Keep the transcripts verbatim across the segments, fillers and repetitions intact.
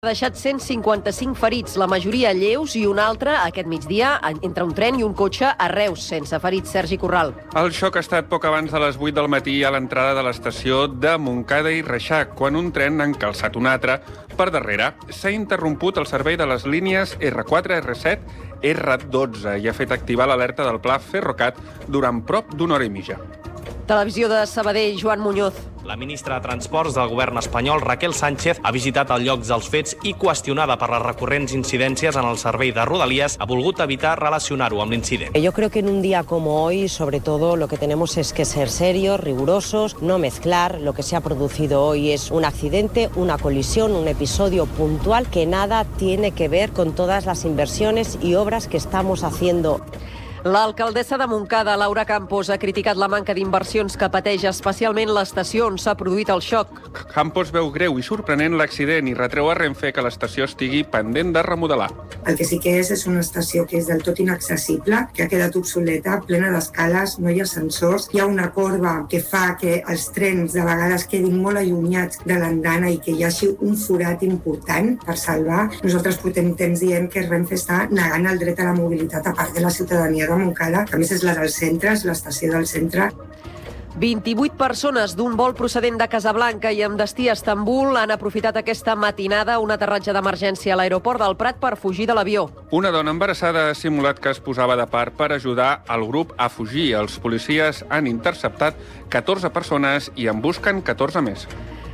ha deixat cent cinquanta-cinc ferits, la majoria lleus, i un altre, aquest migdia, entre un tren i un cotxe a Reus, sense ferits. Sergi Corral. El xoc ha estat poc abans de les vuit del matí a l'entrada de l'estació de Montcada i Reixac, quan un tren ha encalçat un altre per darrere. S'ha interromput el servei de les línies erre quatre, erre set, erre dotze i ha fet activar l'alerta del pla Ferrocat durant prop d'una hora i mitja. Televisió de Sabadell, Joan Muñoz. La ministra de Transports del govern espanyol, Raquel Sánchez, ha visitat el lloc dels fets i, qüestionada per les recurrents incidències en el servei de Rodalies, ha volgut evitar relacionar-ho amb l'incident. Yo creo que en un día como hoy, sobre todo, lo que tenemos es que ser serios, rigurosos, no mezclar. Lo que se ha producido hoy es un accidente, una colisión, un episodio puntual que nada tiene que ver con todas las inversiones y obras que estamos haciendo. L'alcaldessa de Montcada, Laura Campos, ha criticat la manca d'inversions que pateix especialment l'estació on s'ha produït el xoc. Campos veu greu i sorprenent l'accident i retreu a Renfe que l'estació estigui pendent de remodelar. El que sí que és és una estació que és del tot inaccessible, que ha quedat obsoleta, plena d'escales, no hi ha ascensors, hi ha una corba que fa que els trens de vegades quedin molt allunyats de l'andana i que hi hagi un forat important per salvar. Nosaltres portem temps dient que Renfe està negant el dret a la mobilitat a part de la ciutadania de Montcada, que a més és la del centre, és l'estació del centre. vint-i-vuit persones d'un vol procedent de Casablanca i amb destí a Estambul han aprofitat aquesta matinada un aterratge d'emergència a l'aeroport del Prat per fugir de l'avió. Una dona embarassada ha simulat que es posava de part per ajudar el grup a fugir. Els policies han interceptat catorze persones i en busquen catorze més.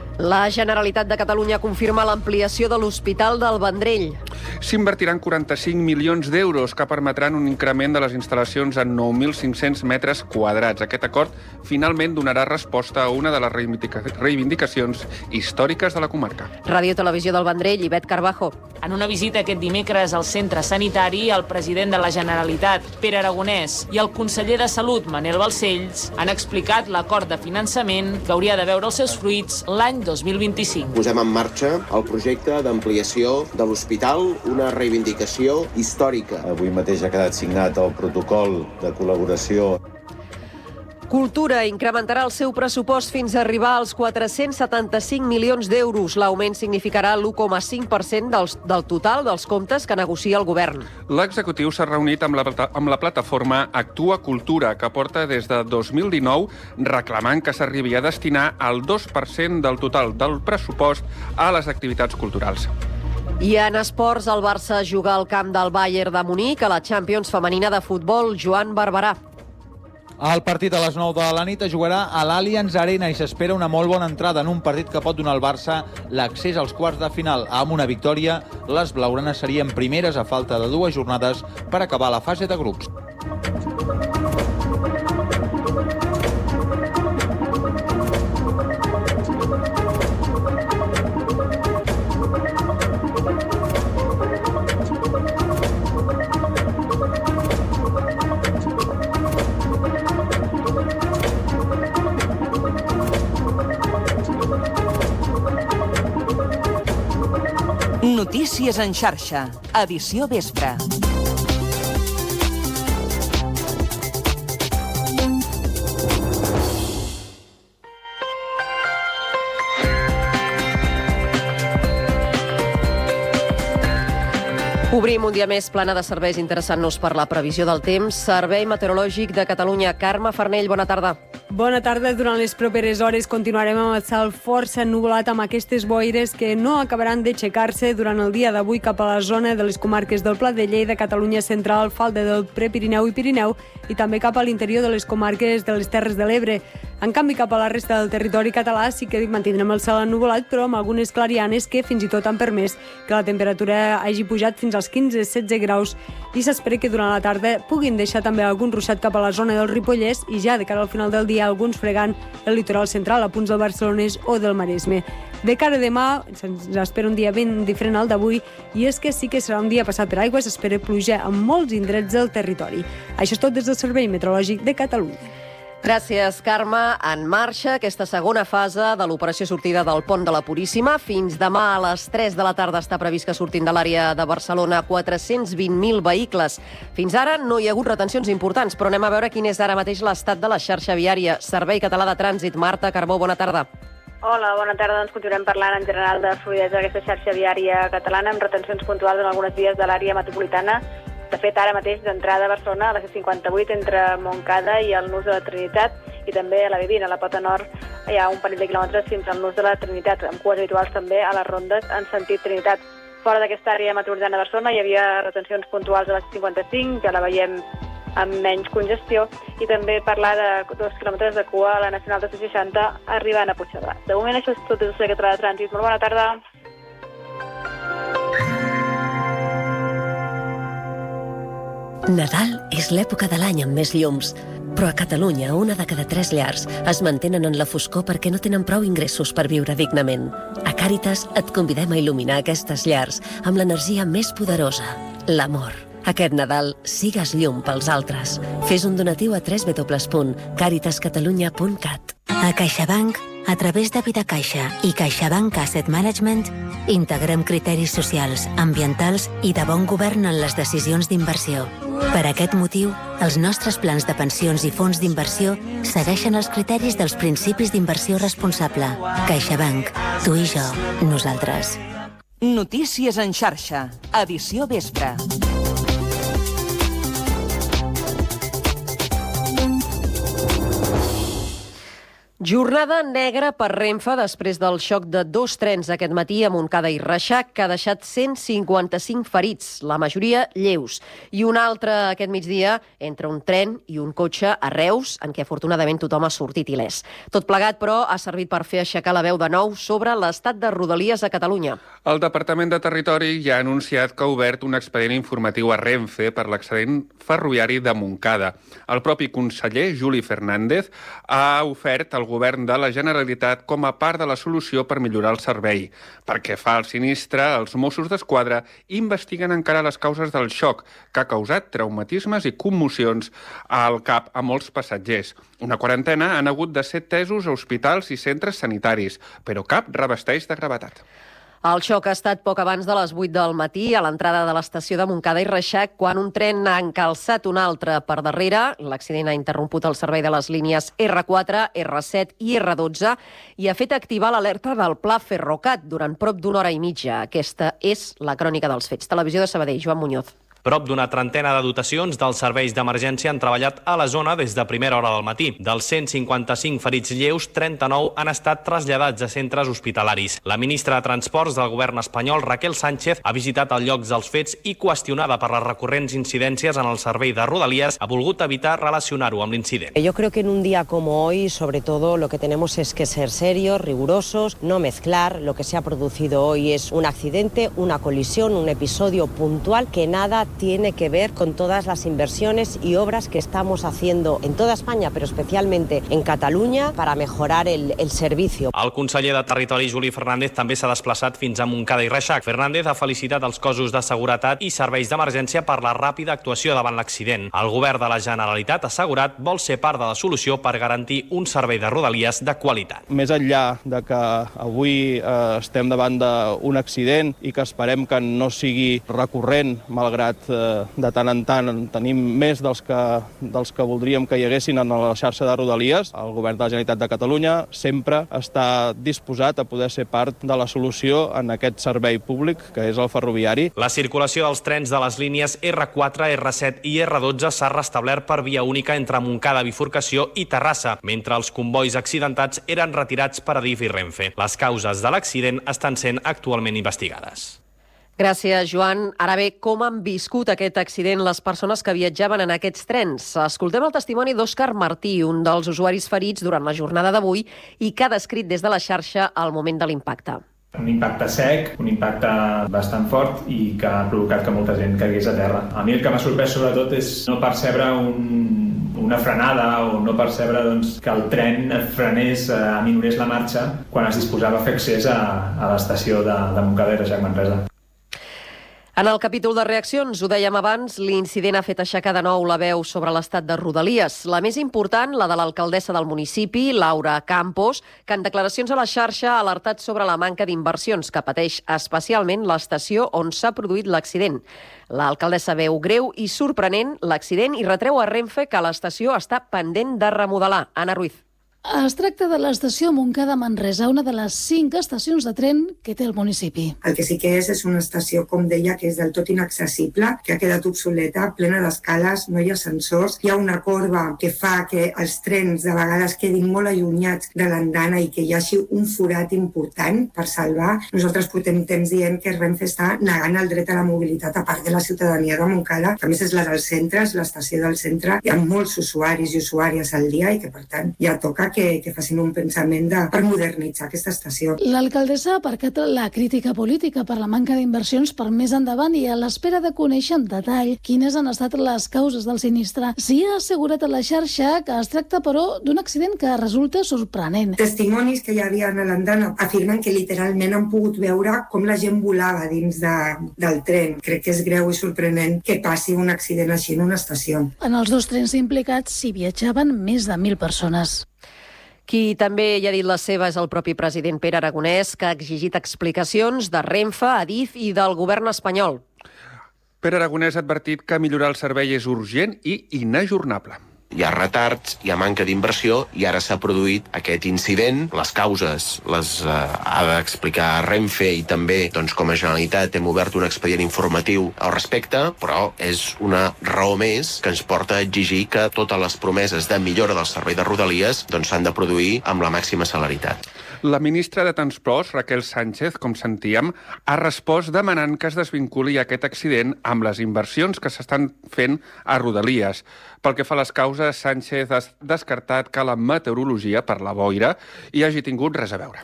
La Generalitat de Catalunya confirma l'ampliació de l'Hospital del Vendrell. S'invertiran quaranta-cinc milions d'euros que permetran un increment de les instal·lacions en nou mil cinc-cents metres quadrats. Aquest acord finalment donarà resposta a una de les reivindicacions històriques de la comarca. Ràdio Televisió del Vendrell, Ivet Carbajo. En una visita aquest dimecres al centre sanitari, el president de la Generalitat, Pere Aragonès, i el conseller de Salut, Manel Balcells, han explicat l'acord de finançament que hauria de veure els seus fruits l'any dos mil vint-i-cinc. Posem en marxa el projecte d'ampliació de l'hospital, una reivindicació històrica. Avui mateix ha quedat signat el protocol de col·laboració. Cultura incrementarà el seu pressupost fins a arribar als quatre-cents setanta-cinc milions d'euros. L'augment significarà l'u coma cinc per cent del, del total dels comptes que negocia el govern. L'executiu s'ha reunit amb la, amb la plataforma Actua Cultura, que porta des de dos mil dinou reclamant que s'arribi a destinar el dos per cent del total del pressupost a les activitats culturals. I en esports, el Barça juga al camp del Bayern de Munic a la Champions femenina de futbol. Joan Barberà. El partit a les nou de la nit es jugarà a l'Allianz Arena i s'espera una molt bona entrada en un partit que pot donar al Barça l'accés als quarts de final. Amb una victòria, les blaugranes serien primeres a falta de dues jornades per acabar la fase de grups. Notícies en xarxa, edició vespre. Obrim un dia més plana de serveis interessant-nos per la previsió del temps. Servei Meteorològic de Catalunya. Carme Farnell, bona tarda. Bona tarda. Durant les properes hores continuarem amb el cel força ennuvolat amb aquestes boires que no acabaran d'aixecar-se durant el dia d'avui cap a la zona de les comarques del Pla de Lleida, Catalunya Central, Falda del Prepirineu i Pirineu i també cap a l'interior de les comarques de les Terres de l'Ebre. En canvi, cap a la resta del territori català sí que mantindrem el cel ennuvolat, però amb algunes clarianes que fins i tot han permès que la temperatura hagi pujat fins als quinze a setze graus i s'espera que durant la tarda puguin deixar també algun ruixat cap a la zona del Ripollès i ja de cara al final del dia alguns fregant el litoral central a punts del Barcelonès o del Maresme. De cara a demà se'ns espera un dia ben diferent al d'avui i és que sí que serà un dia passat per aigua, s'espera pluja en molts indrets del territori. Això és tot des del Servei Meteorològic de Catalunya. Gràcies, Carme. En marxa aquesta segona fase de l'operació sortida del pont de la Puríssima. Fins demà a les tres de la tarda està previst que surtin de l'àrea de Barcelona quatre-cents vint mil vehicles. Fins ara no hi ha hagut retencions importants, però anem a veure quin és ara mateix l'estat de la xarxa viària. Servei Català de Trànsit. Marta Carbó, bona tarda. Hola, bona tarda. Doncs continuem parlant en general de fluïdesa d'aquesta xarxa viària catalana amb retencions puntuals en algunes vies de l'àrea metropolitana. De fet, ara mateix d'entrada a Barcelona, a la C cinquanta-vuit, entre Montcada i el Nus de la Trinitat, i també a la B vint, a la Pota Nord, hi ha un parell de quilòmetres fins al Nus de la Trinitat, amb cues habituals també a les rondes en sentit Trinitat. Fora d'aquesta àrea metropolitana de Barcelona hi havia retencions puntuals a la C cinquanta-cinc, ja la veiem amb menys congestió, i també parlar de dos quilòmetres de cua a la Nacional dos cents seixanta arribant a Puigcerdà. De moment això és tot des del Català de Trànsit. Molt bona tarda. Nadal és l'època de l'any amb més llums, però a Catalunya una de cada tres llars es mantenen en la foscor perquè no tenen prou ingressos per viure dignament. A Càritas et convidem a il·luminar aquestes llars amb l'energia més poderosa, l'amor. Aquest Nadal, sigues llum pels altres. Fes un donatiu a w w w punt caritas catalunya punt cat. A CaixaBank, a través de VidaCaixa i CaixaBank Asset Management, integrem criteris socials, ambientals i de bon govern en les decisions d'inversió. Per aquest motiu, els nostres plans de pensions i fons d'inversió segueixen els criteris dels principis d'inversió responsable. CaixaBank, tu i jo, nosaltres. Notícies en xarxa, edició vespre. Jornada negra per Renfe després del xoc de dos trens aquest matí a Montcada i Reixac, que ha deixat cent cinquanta-cinc ferits, la majoria lleus. I un altre aquest migdia entre un tren i un cotxe a Reus, en què afortunadament tothom ha sortit il·lès. Tot plegat, però, ha servit per fer aixecar la veu de nou sobre l'estat de Rodalies a Catalunya. El Departament de Territori ja ha anunciat que ha obert un expedient informatiu a Renfe per l'accident ferroviari de Montcada. El propi conseller, Juli Fernández, ha ofert al govern de la Generalitat com a part de la solució per millorar el servei. Perquè fa el sinistre, els Mossos d'Esquadra investiguen encara les causes del xoc, que ha causat traumatismes i commocions al cap a molts passatgers. Una quarantena han hagut de ser tesos a hospitals i centres sanitaris, però cap revesteix de gravetat. El xoc ha estat poc abans de les vuit del matí a l'entrada de l'estació de Montcada i Reixac, quan un tren ha encalçat un altre per darrere. L'accident ha interromput el servei de les línies erre quatre, erre set i erre dotze i ha fet activar l'alerta del Pla Ferrocat durant prop d'una hora i mitja. Aquesta és la crònica dels fets. Televisió de Sabadell, Joan Muñoz. Prop d'una trentena de dotacions dels serveis d'emergència han treballat a la zona des de primera hora del matí. Dels cent cinquanta-cinc ferits lleus, trenta-nou han estat traslladats a centres hospitalaris. La ministra de Transports del govern espanyol, Raquel Sánchez, ha visitat el lloc dels fets i, qüestionada per les recurrents incidències en el servei de Rodalies, ha volgut evitar relacionar-ho amb l'incident. Yo creo que en un día como hoy, sobre todo, lo que tenemos es que ser serios, rigurosos, no mezclar. Lo que se ha producido hoy es un accidente, una colisión, un episodio puntual que nada tiene que ver con todas las inversiones y obras que estamos haciendo en toda España, pero especialmente en Catalunya, para mejorar el, el servicio. El conseller de Territori, Juli Fernández, també s'ha desplaçat fins a Montcada i Reixac. Fernández ha felicitat els cossos de seguretat i serveis d'emergència per la ràpida actuació davant l'accident. El govern de la Generalitat, ha assegurat, vol ser part de la solució per garantir un servei de Rodalies de qualitat. Més enllà de que avui eh, estem davant d'un accident i que esperem que no sigui recurrent, malgrat de tant en tant tenim més dels que, dels que voldríem que hi haguessin en la xarxa de Rodalies. El govern de la Generalitat de Catalunya sempre està disposat a poder ser part de la solució en aquest servei públic, que és el ferroviari. La circulació dels trens de les línies erre quatre, erre set i erre dotze s'ha restablert per via única entre Montcada, Bifurcació i Terrassa, mentre els convois accidentats eren retirats per Adif i Renfe. Les causes de l'accident estan sent actualment investigades. Gràcies, Joan. Ara bé, com han viscut aquest accident les persones que viatjaven en aquests trens? Escoltem el testimoni d'Òscar Martí, un dels usuaris ferits durant la jornada d'avui i que ha descrit des de la xarxa el moment de l'impacte. Un impacte sec, un impacte bastant fort i que ha provocat que molta gent caigués a terra. A mi el que m'ha sorprès sobretot és no percebre un, una frenada o no percebre doncs, que el tren frenés, eh, aminorés la marxa quan es disposava a fer accés a, a l'estació de, de Montcada i Reixac Manresa. En el capítol de reaccions, ho dèiem abans, l'incident ha fet aixecar de nou la veu sobre l'estat de Rodalies. La més important, la de l'alcaldessa del municipi, Laura Campos, que en declaracions a la xarxa ha alertat sobre la manca d'inversions que pateix especialment l'estació on s'ha produït l'accident. L'alcaldessa veu greu i sorprenent l'accident i retreu a Renfe que l'estació està pendent de remodelar. Anna Ruiz. Es tracta de l'estació Montcada-Manresa, una de les cinc estacions de tren que té el municipi. El que sí que és és una estació, com deia, que és del tot inaccessible, que ha quedat obsoleta, plena d'escales, no hi ha ascensors, hi ha una corba que fa que els trens de vegades quedin molt allunyats de l'andana i que hi hagi un forat important per salvar. Nosaltres portem temps dient que Renfe està negant el dret a la mobilitat a part de la ciutadania de Montcada, que a més és la del centre, és l'estació del centre. Hi ha molts usuaris i usuàries al dia i que, per tant, ja toca que, que facin un pensament de, per modernitzar aquesta estació. L'alcaldessa ha aparcat la crítica política per la manca d'inversions per més endavant i a l'espera de conèixer en detall quines han estat les causes del sinistre. S'hi ha assegurat a la xarxa que es tracta, però, d'un accident que resulta sorprenent. Testimonis que hi havia a l'andana afirmen que literalment han pogut veure com la gent volava dins de, del tren. Crec que és greu i sorprenent que passi un accident així en una estació. En els dos trens implicats s'hi viatjaven més de mil persones. Qui també hi ha dit la seva és el propi president Pere Aragonès, que ha exigit explicacions de Renfe, Adif i del govern espanyol. Pere Aragonès ha advertit que millorar el servei és urgent i inajornable. Hi ha retards, hi ha manca d'inversió i ara s'ha produït aquest incident. Les causes les eh, ha d'explicar Renfe i també, doncs, com a Generalitat hem obert un expedient informatiu al respecte, però és una raó més que ens porta a exigir que totes les promeses de millora del servei de Rodalies doncs, s'han de produir amb la màxima celeritat. La ministra de Transports, Raquel Sánchez, com sentíem, ha respost demanant que es desvinculi aquest accident amb les inversions que s'estan fent a Rodalies. Pel que fa a les causes, Sánchez ha descartat que la meteorologia per la boira hi hagi tingut res a veure.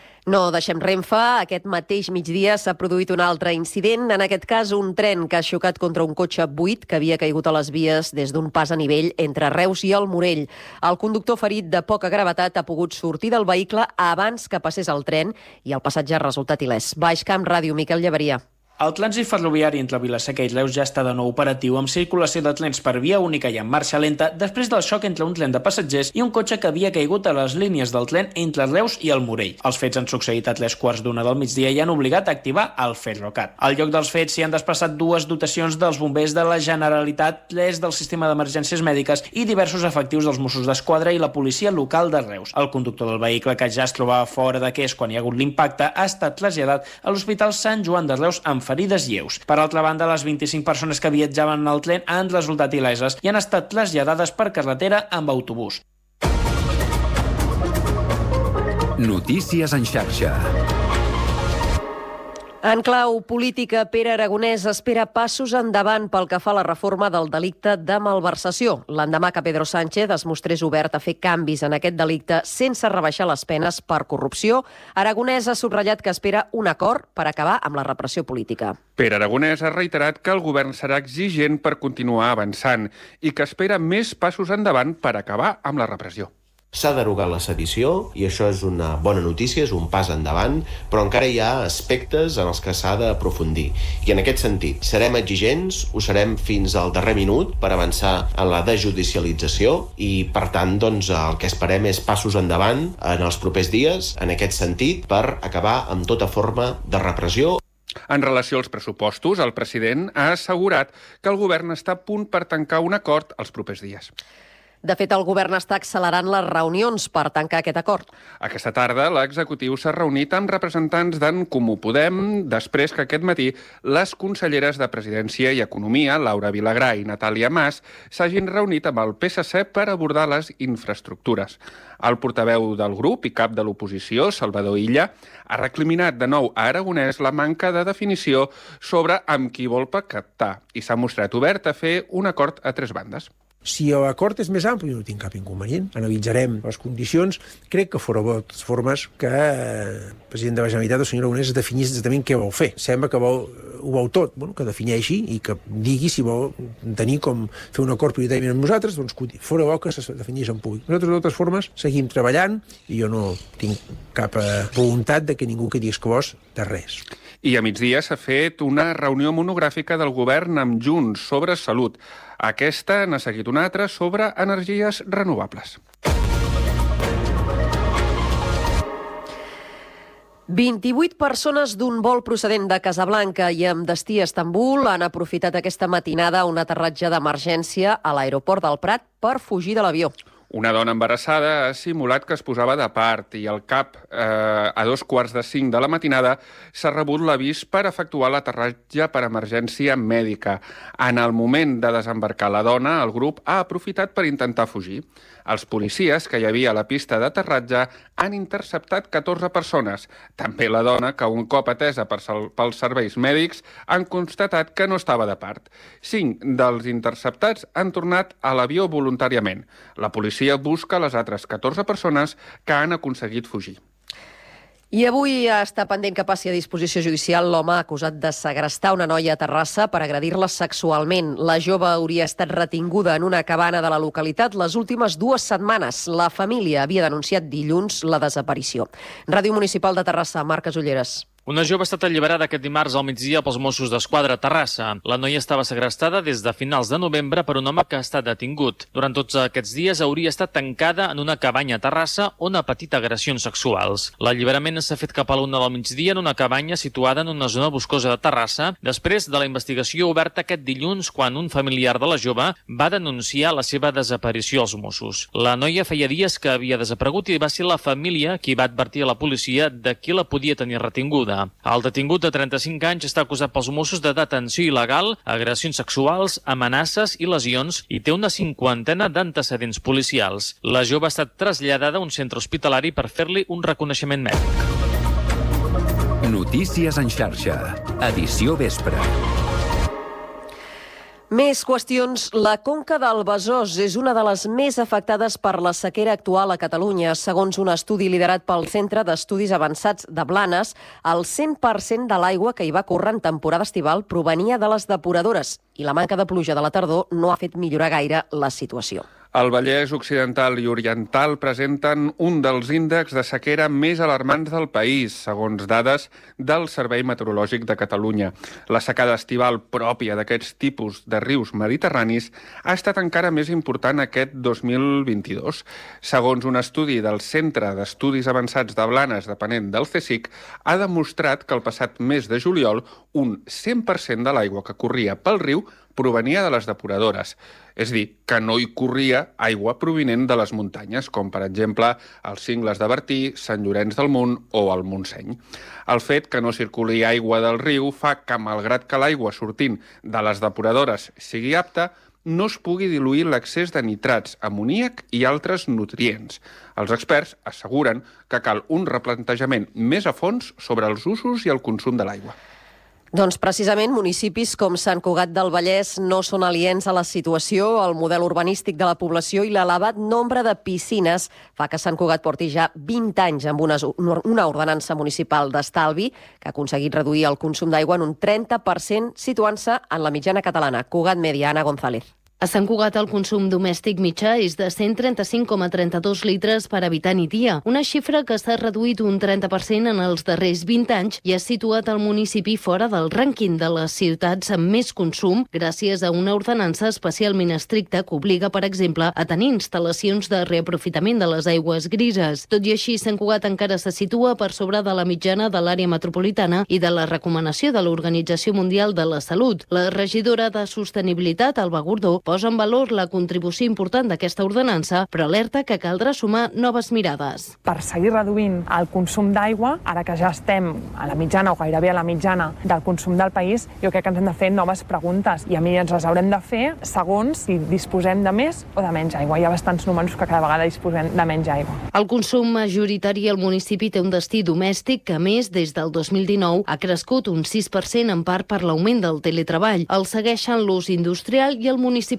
No deixem Renfe. Aquest mateix migdia s'ha produït un altre incident, en aquest cas un tren que ha xocat contra un cotxe buit que havia caigut a les vies des d'un pas a nivell entre Reus i el Morell. El conductor ferit de poca gravetat ha pogut sortir del vehicle abans que passés el tren i el passatge ha resultat il·lès. Baixcamp Ràdio, Miquel Llevaria. El trànsit ferroviari entre Vila-seca i Reus ja està de nou operatiu amb circulació de trens per via única i en marxa lenta després del xoc entre un tren de passatgers i un cotxe que havia caigut a les línies del tren entre Reus i el Morell. Els fets han succeït a tres quarts d'una del migdia i han obligat a activar el Ferrocat. Al lloc dels fets s'hi han desplaçat dues dotacions dels bombers de la Generalitat, tres del sistema d'emergències mèdiques i diversos efectius dels Mossos d'Esquadra i la policia local de Reus. El conductor del vehicle, que ja es trobava fora de Qués quan hi ha hagut l'impacte, ha estat traslladat a l'Hospital Sant Joan de Reus amb ferides lleus. Per altra banda, les vint-i-cinc persones que viatjaven en el tren han resultat il·leses i han estat traslladades per carretera amb autobús. Notícies en xarxa. En clau política, Pere Aragonès espera passos endavant pel que fa a la reforma del delicte de malversació. L'endemà que Pedro Sánchez es mostrés obert a fer canvis en aquest delicte sense rebaixar les penes per corrupció, Aragonès ha subratllat que espera un acord per acabar amb la repressió política. Pere Aragonès ha reiterat que el govern serà exigent per continuar avançant i que espera més passos endavant per acabar amb la repressió. S'ha derogat la sedició i això és una bona notícia, és un pas endavant, però encara hi ha aspectes en els que s'ha d'aprofundir. I en aquest sentit, serem exigents, ho serem fins al darrer minut per avançar en la desjudicialització i, per tant, doncs, el que esperem és passos endavant en els propers dies, en aquest sentit, per acabar amb tota forma de repressió. En relació als pressupostos, el president ha assegurat que el govern està a punt per tancar un acord els propers dies. De fet, el govern està accelerant les reunions per tancar aquest acord. Aquesta tarda, l'executiu s'ha reunit amb representants d'en Comú Podem, després que aquest matí les conselleres de Presidència i Economia, Laura Vilagrà i Natàlia Mas, s'hagin reunit amb el P S C per abordar les infraestructures. El portaveu del grup i cap de l'oposició, Salvador Illa, ha recriminat de nou a Aragonès la manca de definició sobre amb qui vol pactar i s'ha mostrat obert a fer un acord a tres bandes. Si l'acord és més ampli, no tinc cap inconvenient. Analitzarem les condicions. Crec que fora bo, de totes formes, que el president de la Generalitat, el senyor Aragonès, definís exactament què vol fer. Sembla que vol, ho vol tot, bueno, que defineixi i que digui si vol tenir com fer un acord prioritàriament amb nosaltres, doncs fora bo que se definís en públic. Nosaltres, de totes formes, seguim treballant i jo no tinc cap voluntat de que ningú quedi exclòs de res. I a migdia s'ha fet una reunió monogràfica del govern amb Junts sobre salut. Aquesta n'ha seguit una altra sobre energies renovables. vint-i-vuit persones d'un vol procedent de Casablanca i amb destí a Estambul han aprofitat aquesta matinada un aterratge d'emergència a l'aeroport del Prat per fugir de l'avió. Una dona embarassada ha simulat que es posava de part i al cap, eh, a dos quarts de cinc de la matinada, s'ha rebut l'avís per efectuar l'aterratge per emergència mèdica. En el moment de desembarcar la dona, el grup ha aprofitat per intentar fugir. Els policies que hi havia a la pista d'aterratge han interceptat catorze persones. També la dona, que un cop atesa pels serveis mèdics, han constatat que no estava de part. Cinc dels interceptats han tornat a l'avió voluntàriament. La policia busca les altres catorze persones que han aconseguit fugir. I avui està pendent que passi a disposició judicial l'home acusat de segrestar una noia a Terrassa per agredir-la sexualment. La jove hauria estat retinguda en una cabana de la localitat les últimes dues setmanes. La família havia denunciat dilluns la desaparició. Ràdio Municipal de Terrassa, Marc Casulleres. Una jove ha estat alliberada aquest dimarts al migdia pels Mossos d'Esquadra a Terrassa. La noia estava segrestada des de finals de novembre per un home que ha estat detingut. Durant tots aquests dies hauria estat tancada en una cabanya a Terrassa on ha patit agressions sexuals. L'alliberament s'ha fet cap a l'una del migdia en una cabanya situada en una zona boscosa de Terrassa, després de la investigació oberta aquest dilluns quan un familiar de la jove va denunciar la seva desaparició als Mossos. La noia feia dies que havia desaparegut i va ser la família qui va advertir a la policia de qui la podia tenir retinguda. El detingut de trenta-cinc anys està acusat pels Mossos de detenció il·legal, agressions sexuals, amenaces i lesions i té una cinquantena d'antecedents policials. La jove ha estat traslladada a un centre hospitalari per fer-li un reconeixement mèdic. Notícies en xarxa. Edició vespre. Més qüestions. La conca del Besòs és una de les més afectades per la sequera actual a Catalunya. Segons un estudi liderat pel Centre d'Estudis Avançats de Blanes, el cent per cent de l'aigua que hi va córrer en temporada estival provenia de les depuradores i la manca de pluja de la tardor no ha fet millorar gaire la situació. El Vallès Occidental i Oriental presenten un dels índexs de sequera més alarmants del país, segons dades del Servei Meteorològic de Catalunya. La secada estival pròpia d'aquests tipus de rius mediterranis ha estat encara més important aquest dos mil vint-i-dos. Segons un estudi del Centre d'Estudis Avançats de Blanes, depenent del CSIC, ha demostrat que el passat mes de juliol un cent per cent de l'aigua que corria pel riu provenia de les depuradores. És dir, que no hi corria aigua provinent de les muntanyes, com per exemple els cingles de Bertí, Sant Llorenç del Munt o el Montseny. El fet que no circuli aigua del riu fa que, malgrat que l'aigua sortint de les depuradores sigui apta, no es pugui diluir l'excés de nitrats, amoníac i altres nutrients. Els experts asseguren que cal un replantejament més a fons sobre els usos i el consum de l'aigua. Doncs precisament municipis com Sant Cugat del Vallès no són aliens a la situació. El model urbanístic de la població i l'elevat nombre de piscines fa que Sant Cugat porti ja vint anys amb una, una ordenança municipal d'estalvi que ha aconseguit reduir el consum d'aigua en un trenta per cent, situant-se en la mitjana catalana. Cugat Media, Anna González. A Sant Cugat el consum domèstic mitjà és de cent trenta-cinc coma trenta-dos litres per habitant i dia, una xifra que s'ha reduït un trenta per cent en els darrers vint anys i ha situat el municipi fora del rànquing de les ciutats amb més consum gràcies a una ordenança especialment estricta que obliga, per exemple, a tenir instal·lacions de reaprofitament de les aigües grises. Tot i així, Sant Cugat encara se situa per sobre de la mitjana de l'àrea metropolitana i de la recomanació de l'Organització Mundial de la Salut. La regidora de Sostenibilitat, Alba Gordó, posa en valor la contribució important d'aquesta ordenança, però alerta que caldrà sumar noves mirades. Per seguir reduint el consum d'aigua, ara que ja estem a la mitjana o gairebé a la mitjana del consum del país, jo crec que ens hem de fer noves preguntes i a mi ens les haurem de fer segons si disposem de més o de menys aigua. Hi ha bastants números que cada vegada disposem de menys aigua. El consum majoritari al municipi té un destí domèstic que, a més, des del dos mil dinou ha crescut un sis per cent en part per l'augment del teletreball. El segueixen l'ús industrial i el municipal.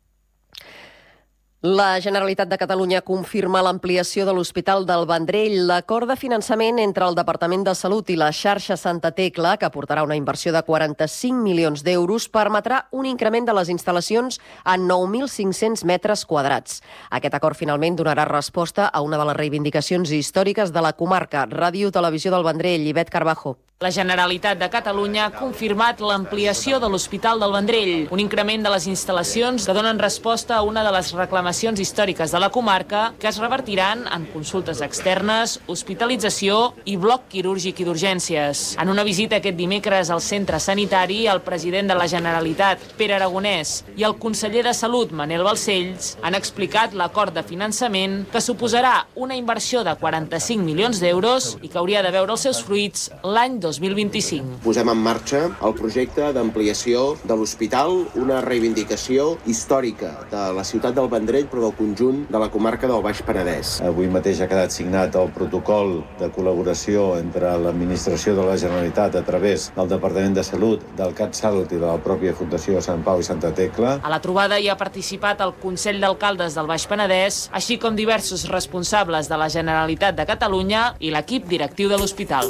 La Generalitat de Catalunya confirma l'ampliació de l'Hospital del Vendrell. L'acord de finançament entre el Departament de Salut i la xarxa Santa Tecla, que aportarà una inversió de quaranta-cinc milions d'euros, permetrà un increment de les instal·lacions a nou mil cinc-cents metres quadrats. Aquest acord finalment donarà resposta a una de les reivindicacions històriques de la comarca. Ràdio Televisió del Vendrell, Ivet Carbajo. La Generalitat de Catalunya ha confirmat l'ampliació de l'Hospital del Vendrell, un increment de les instal·lacions que donen resposta a una de les reclamacions històriques de la comarca, que es revertiran en consultes externes, hospitalització i bloc quirúrgic i d'urgències. En una visita aquest dimecres al centre sanitari, el president de la Generalitat, Pere Aragonès, i el conseller de Salut, Manel Balcells, han explicat l'acord de finançament que suposarà una inversió de quaranta-cinc milions d'euros i que hauria de veure els seus fruits l'any dos mil vint-i-cinc. Posem en marxa el projecte d'ampliació de l'hospital, una reivindicació històrica de la ciutat del Vendrell, però del conjunt de la comarca del Baix Penedès. Avui mateix ha quedat signat el protocol de col·laboració entre l'administració de la Generalitat a través del Departament de Salut, del CatSalut i de la pròpia Fundació Sant Pau i Santa Tecla. A la trobada hi ha participat el Consell d'Alcaldes del Baix Penedès, així com diversos responsables de la Generalitat de Catalunya i l'equip directiu de l'hospital.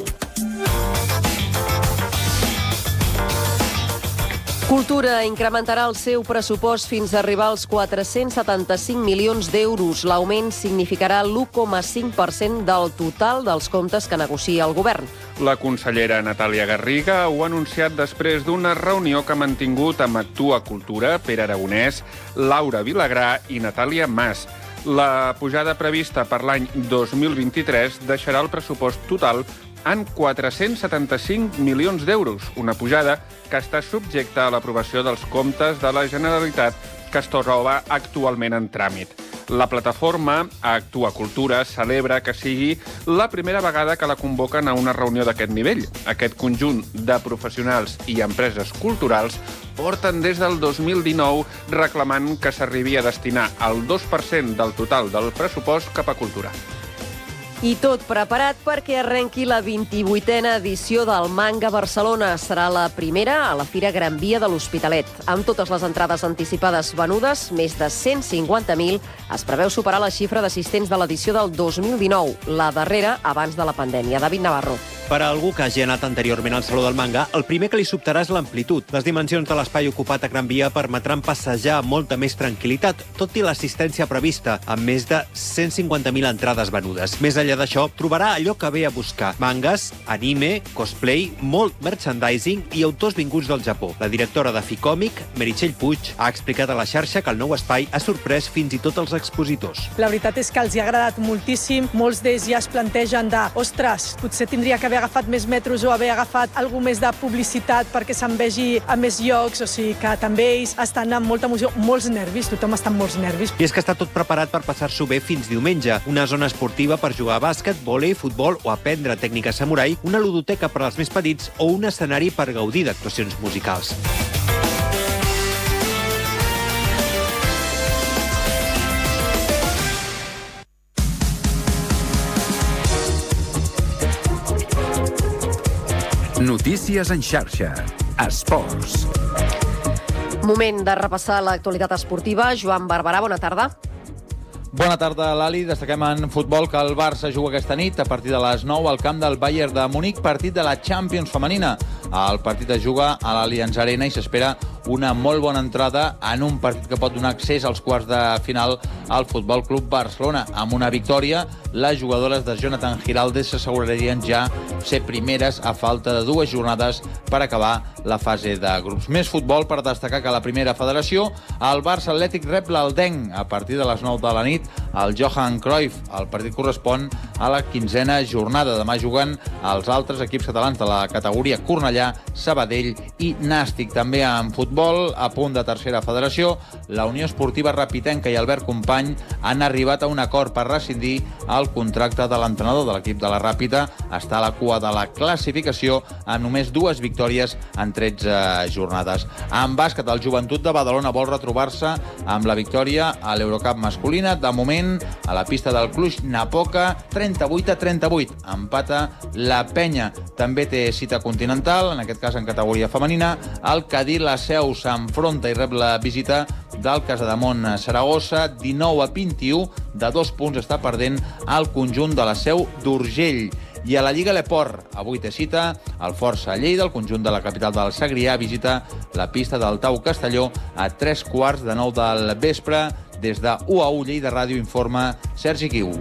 Cultura incrementarà el seu pressupost fins a arribar als quatre-cents setanta-cinc milions d'euros. L'augment significarà l'u coma cinc per cent del total dels comptes que negocia el govern. La consellera Natàlia Garriga ho ha anunciat després d'una reunió que ha mantingut amb Actua Cultura, Pere Aragonès, Laura Vilagrà i Natàlia Mas. La pujada prevista per l'any dos mil vint-i-tres deixarà el pressupost total en quatre-cents setanta-cinc milions d'euros, una pujada que està subjecta a l'aprovació dels comptes de la Generalitat que es troba actualment en tràmit. La plataforma Actua Cultura celebra que sigui la primera vegada que la convoquen a una reunió d'aquest nivell. Aquest conjunt de professionals i empreses culturals porten des del dos mil dinou reclamant que s'arribi a destinar el dos per cent del total del pressupost cap a cultura. I tot preparat perquè arrenqui la vint-i-vuitena edició del Manga Barcelona. Serà la primera a la Fira Gran Via de l'Hospitalet. Amb totes les entrades anticipades venudes, més de cent cinquanta mil, es preveu superar la xifra d'assistents de l'edició del dos mil dinou, la darrera abans de la pandèmia. David Navarro. Per a algú que hagi anat anteriorment al Saló del Manga, el primer que li sobtarà és l'amplitud. Les dimensions de l'espai ocupat a Gran Via permetran passejar amb molta més tranquil·litat, tot i l'assistència prevista, amb més de cent cinquanta mil entrades venudes. Més enllà d'això, trobarà allò que ve a buscar: mangas, anime, cosplay, molt merchandising i autors vinguts del Japó. La directora de Ficòmic, Meritxell Puig, ha explicat a la xarxa que el nou espai ha sorprès fins i tot els expositors. La veritat és que els hi ha agradat moltíssim. Molts d'ells ja es plantegen de ostres, potser tindria que haver agafat més metros o haver agafat alguna més de publicitat perquè se'n vegi a més llocs, o sigui que també ells estan amb molta emoció, molts nervis, tothom està amb molts nervis. I és que està tot preparat per passar-s'ho bé fins diumenge. Una zona esportiva per jugar a bàsquet, vòlei, futbol o aprendre tècnica samurai, una ludoteca per als més petits o un escenari per gaudir d'actuacions musicals. Notícies en xarxa. Esports. Moment de repassar l'actualitat esportiva. Joan Barberà, bona tarda. Bona tarda, Lali. Destaquem en futbol que el Barça juga aquesta nit a partir de les nou al camp del Bayern de Munic, partit de la Champions femenina. El partit es juga a l'Allianz Arena i s'espera una molt bona entrada en un partit que pot donar accés als quarts de final al Futbol Club Barcelona. Amb una victòria, les jugadores de Jonathan Giraldes s'assegurarien ja ser primeres a falta de dues jornades per acabar la fase de grups. Més futbol per destacar que a la primera federació el Barça Atlètic rep l'Aldenc a partir de les nou de la nit al Johan Cruyff. El partit correspon a la quinzena jornada. Demà juguen els altres equips catalans de la categoria Cornellà, Sabadell i Nàstic. També en futbol, a punt de tercera federació, la Unió Esportiva Rapitenca i Albert Company han arribat a un acord per rescindir el contracte de l'entrenador de l'equip de la Ràpita. Està a la cua de la classificació amb només dues victòries en tretze jornades. En bàsquet, el Joventut de Badalona vol retrobar-se amb la victòria a l'Eurocup masculina. De moment, a la pista del Cluj-Napoca, trenta-vuit a trenta-vuit. Empata la Penya. També té cita continental, en aquest cas en categoria femenina. El Cadí la Seu s'enfronta i rep la visita del Casademont Saragossa. dinou a vint-i-u, de dos punts està perdent el conjunt de la Seu d'Urgell. I a la Lliga L'Eport, avui té cita el Força Lleida, el conjunt de la capital del Segrià, visita la pista del Tau Castelló a tres quarts de nou del vespre. Des de u a u Lleida Ràdio informa Sergi Guiu.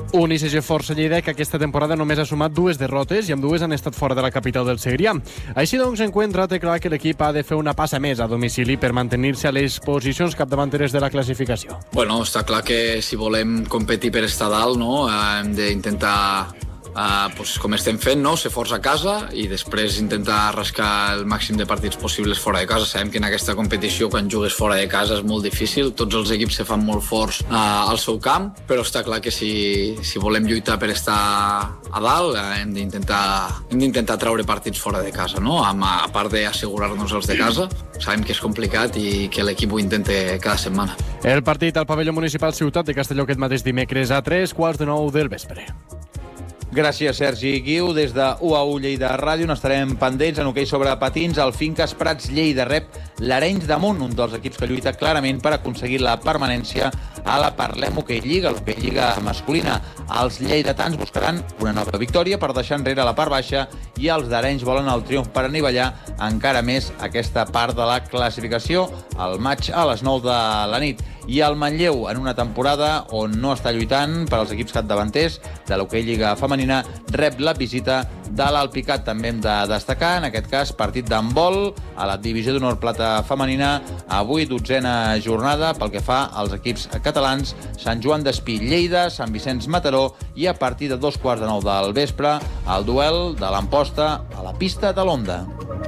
Un I C G Força Lleida que aquesta temporada només ha sumat dues derrotes i amb dues han estat fora de la capital del Segrià. Així doncs, Encuentra té clar que l'equip ha de fer una passa més a domicili per mantenir-se a les posicions capdavanteres de la classificació. Bueno, està clar que si volem competir per estar dalt, no, hem d'intentar Uh, pues, com estem fent, no? Ser forts a casa i després intentar rascar el màxim de partits possibles fora de casa. Sabem que en aquesta competició, quan jugues fora de casa, és molt difícil. Tots els equips se fan molt forts uh, al seu camp, però està clar que si, si volem lluitar per estar a dalt, uh, hem d'intentar hem d'intentar treure partits fora de casa, no? A, a part d'assegurar-nos els de casa. Sabem que és complicat i que l'equip ho intenta cada setmana. El partit al pavelló municipal Ciutat de Castelló aquest mateix dimecres a tres quarts de nou del vespre. Gràcies, Sergi Guiu. Des de u a u Lleida Ràdio n'estarem pendents en hoquei sobre patins. El Finques Prats Lleida rep l'Arenys de Munt, un dels equips que lluita clarament per aconseguir la permanència a la Parlem Hoquei Lliga, l'hoquei Lliga masculina. Els lleidatans buscaran una nova victòria per deixar enrere la part baixa i els d'Arenys volen el triomf per anivellar encara més aquesta part de la classificació. El maig a les nou de la nit. I el Manlleu, en una temporada on no està lluitant per als equips capdavanters de l'hoquei Lliga femenina, rep la visita de l'Alpicat. També hem de destacar, en aquest cas, partit d'handbol a la divisió d'honor plata femenina. Avui, dotzena jornada pel que fa als equips catalans. Sant Joan d'Espí, Lleida, Sant Vicenç, Mataró i a partir de dos quarts de nou del vespre, el duel de l'Amposta a la pista de l'Onda.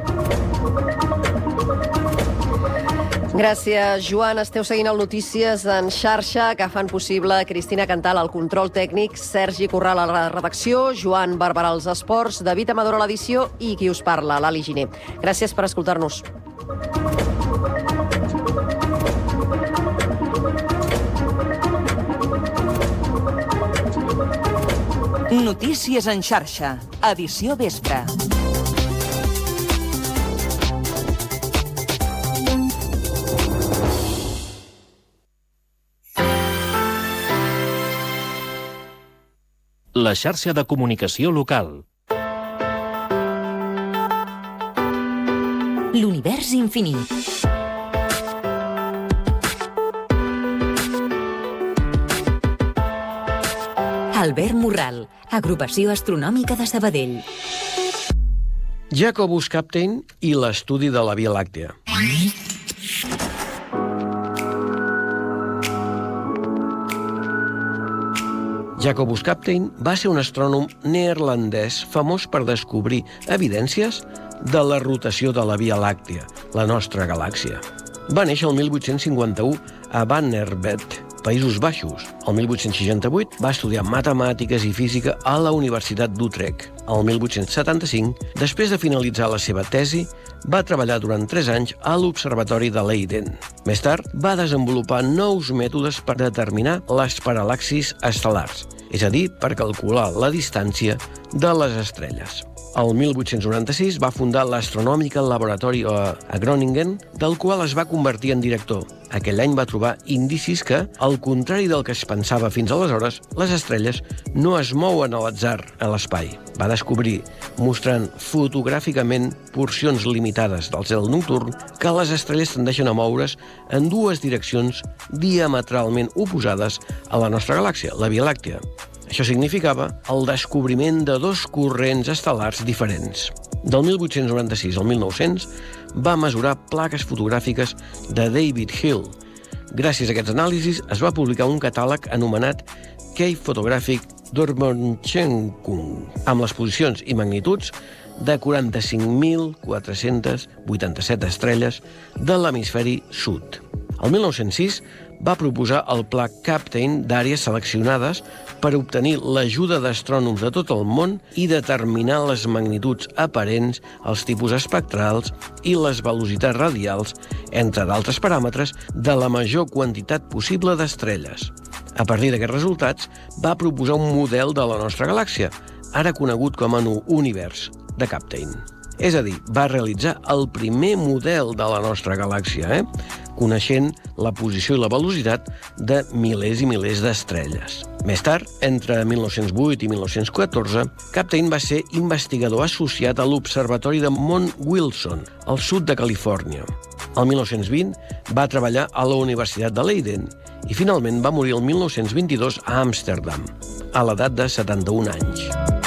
Gràcies, Joan. Esteu seguint el Notícies en xarxa, que fan possible Cristina Cantal al control tècnic, Sergi Corral a la redacció, Joan Barberà als esports, David Amador a l'edició i qui us parla, l'Ali Giner. Gràcies per escoltar-nos. Notícies en xarxa, edició vespre. La xarxa de comunicació local. L'univers infinit. Albert Morral, Agrupació Astronòmica de Sabadell. Jacobus Captain i l'estudi de la Via Làctea. Jacobus Captain va ser un astrònom neerlandès famós per descobrir evidències de la rotació de la Via Làctea, la nostra galàxia. Va néixer el mil vuit-cents cinquanta-u a Barneveld, Països Baixos. El mil vuit-cents seixanta-vuit va estudiar matemàtiques i física a la Universitat d'Utrecht. El mil vuit-cents setanta-cinc, després de finalitzar la seva tesi, va treballar durant tres anys a l'Observatori de Leiden. Més tard, va desenvolupar nous mètodes per determinar les paral·laxis estel·lars, és a dir, per calcular la distància de les estrelles. El mil vuit-cents noranta-sis va fundar l'Astronomical Laboratory a Groningen, del qual es va convertir en director. Aquell any va trobar indicis que, al contrari del que es pensava fins aleshores, les estrelles no es mouen a l'atzar a l'espai. Va descobrir, mostrant fotogràficament porcions limitades del cel nocturn, que les estrelles tendeixen a moure's en dues direccions diametralment oposades a la nostra galàxia, la Via Làctea. Això significava el descobriment de dos corrents estel·lars diferents. Del mil vuit-cents noranta-sis al mil nou-cents va mesurar plaques fotogràfiques de David Hill. Gràcies a aquests anàlisis es va publicar un catàleg anomenat Key Photographic Dormonchenkung, amb les posicions i magnituds de quaranta-cinc mil quatre-cents vuitanta-set estrelles de l'hemisferi sud. El mil nou-cents sis va proposar el pla Captain d'àrees seleccionades per obtenir l'ajuda d'astrònoms de tot el món i determinar les magnituds aparents, els tipus espectrals i les velocitats radials, entre d'altres paràmetres, de la major quantitat possible d'estrelles. A partir d'aquests resultats, va proposar un model de la nostra galàxia, ara conegut com a univers de Captain. És a dir, va realitzar el primer model de la nostra galàxia, eh? coneixent la posició i la velocitat de milers i milers d'estrelles. Més tard, entre mil nou-cents vuit i mil nou-cents catorze, Captain va ser investigador associat a l'Observatori de Mount Wilson, al sud de Califòrnia. El mil nou-cents vint va treballar a la Universitat de Leiden i finalment va morir el mil nou-cents vint-i-dos a Amsterdam. a l'edat de setanta-un anys.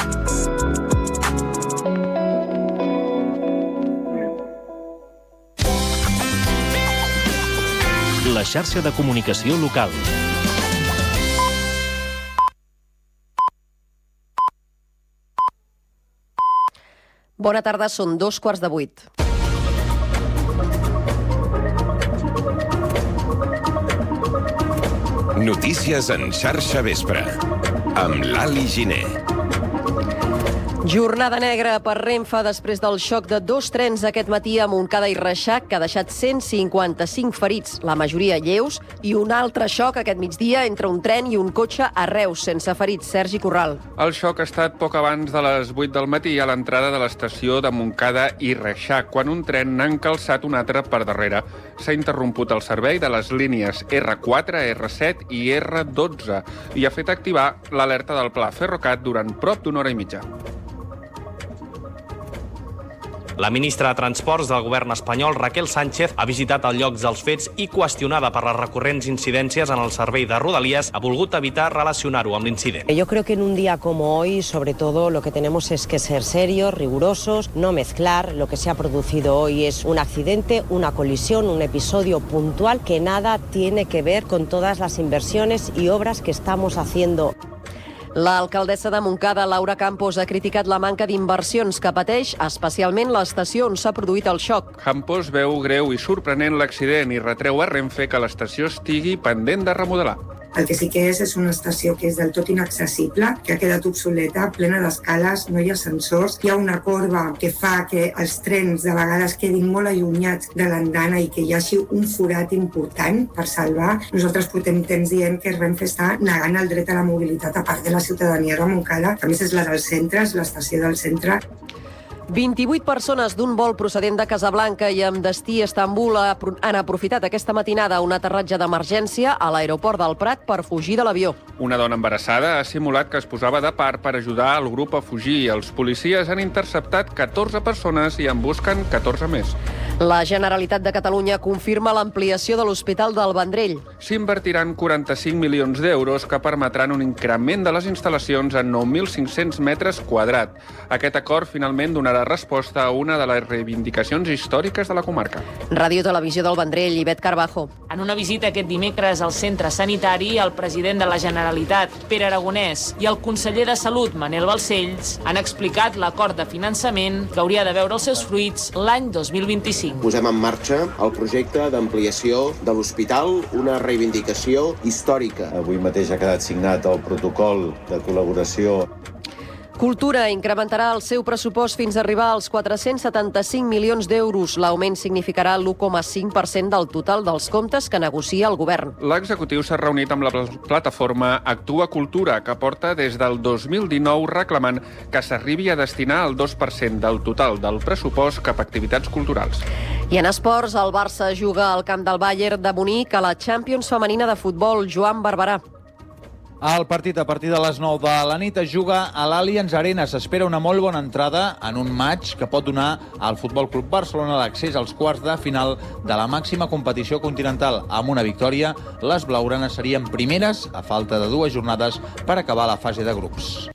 La xarxa de comunicació local. Bona tarda, són dos quarts de vuit. Notícies en xarxa vespre, amb l'Ali Giner. Jornada negra per Renfe després del xoc de dos trens aquest matí a Montcada i Reixac, que ha deixat cent cinquanta-cinc ferits, la majoria lleus, i un altre xoc aquest migdia entre un tren i un cotxe a Reus, sense ferits. Sergi Corral. El xoc ha estat poc abans de les vuit del matí a l'entrada de l'estació de Montcada i Reixac, quan un tren n'ha encalçat un altre per darrere. S'ha interromput el servei de les línies erre quatre, erre set i erre dotze i ha fet activar l'alerta del Pla Ferrocat durant prop d'una hora i mitja. La ministra de Transports del govern espanyol, Raquel Sánchez, ha visitat el lloc dels fets i, qüestionada per les recurrents incidències en el servei de Rodalies, ha volgut evitar relacionar-ho amb l'incident. Yo creo que en un día como hoy, sobre todo, lo que tenemos es que ser serios, rigurosos, no mezclar. Lo que se ha producido hoy es un accidente, una colisión, un episodio puntual que nada tiene que ver con todas las inversiones y obras que estamos haciendo. L'alcaldessa de Montcada, Laura Campos, ha criticat la manca d'inversions que pateix, especialment l'estació on s'ha produït el xoc. Campos veu greu i sorprenent l'accident i retreu a Renfe que l'estació estigui pendent de remodelar. El que sí que és és una estació que és del tot inaccessible, que ha quedat obsoleta, plena d'escales, no hi ha ascensors, hi ha una corba que fa que els trens de vegades quedin molt allunyats de l'andana i que hi hagi un forat important per salvar. Nosaltres portem temps dient que Renfe està negant el dret a la mobilitat a part de la ciutadania de Montcada, que a més és la del centre, és l'estació del centre. vint-i-vuit persones d'un vol procedent de Casablanca i amb destí a Estambul han aprofitat aquesta matinada un aterratge d'emergència a l'aeroport del Prat per fugir de l'avió. Una dona embarassada ha simulat que es posava de part per ajudar el grup a fugir. Els policies han interceptat catorze persones i en busquen catorze més. La Generalitat de Catalunya confirma l'ampliació de l'Hospital del Vendrell. S'invertiran quaranta-cinc milions d'euros que permetran un increment de les instal·lacions en nou mil cinc-cents metres quadrats. Aquest acord finalment donarà resposta a una de les reivindicacions històriques de la comarca. Ràdio Televisió del Vendrell, Ivet Carbajo. En una visita aquest dimecres al centre sanitari, el president de la Generalitat, Pere Aragonès, i el conseller de Salut, Manel Balcells, han explicat l'acord de finançament que hauria de veure els seus fruits l'any dos mil vint-i-cinc. Posem en marxa el projecte d'ampliació de l'hospital, una reivindicació històrica. Avui mateix ha quedat signat el protocol de col·laboració. Cultura incrementarà el seu pressupost fins a arribar als quatre-cents setanta-cinc milions d'euros. L'augment significarà l'u coma cinc per cent del total dels comptes que negocia el govern. L'executiu s'ha reunit amb la plataforma Actua Cultura, que porta des del dos mil dinou reclamant que s'arribi a destinar el dos per cent del total del pressupost cap a activitats culturals. I en esports, el Barça juga al camp del Bayern de Munic a la Champions femenina de futbol. Joan Barberà. El partit a partir de les nou de la nit es juga a l'Allianz Arena. S'espera una molt bona entrada en un match que pot donar al Futbol Club Barcelona l'accés als quarts de final de la màxima competició continental. Amb una victòria, les blaugranes serien primeres a falta de dues jornades per acabar la fase de grups.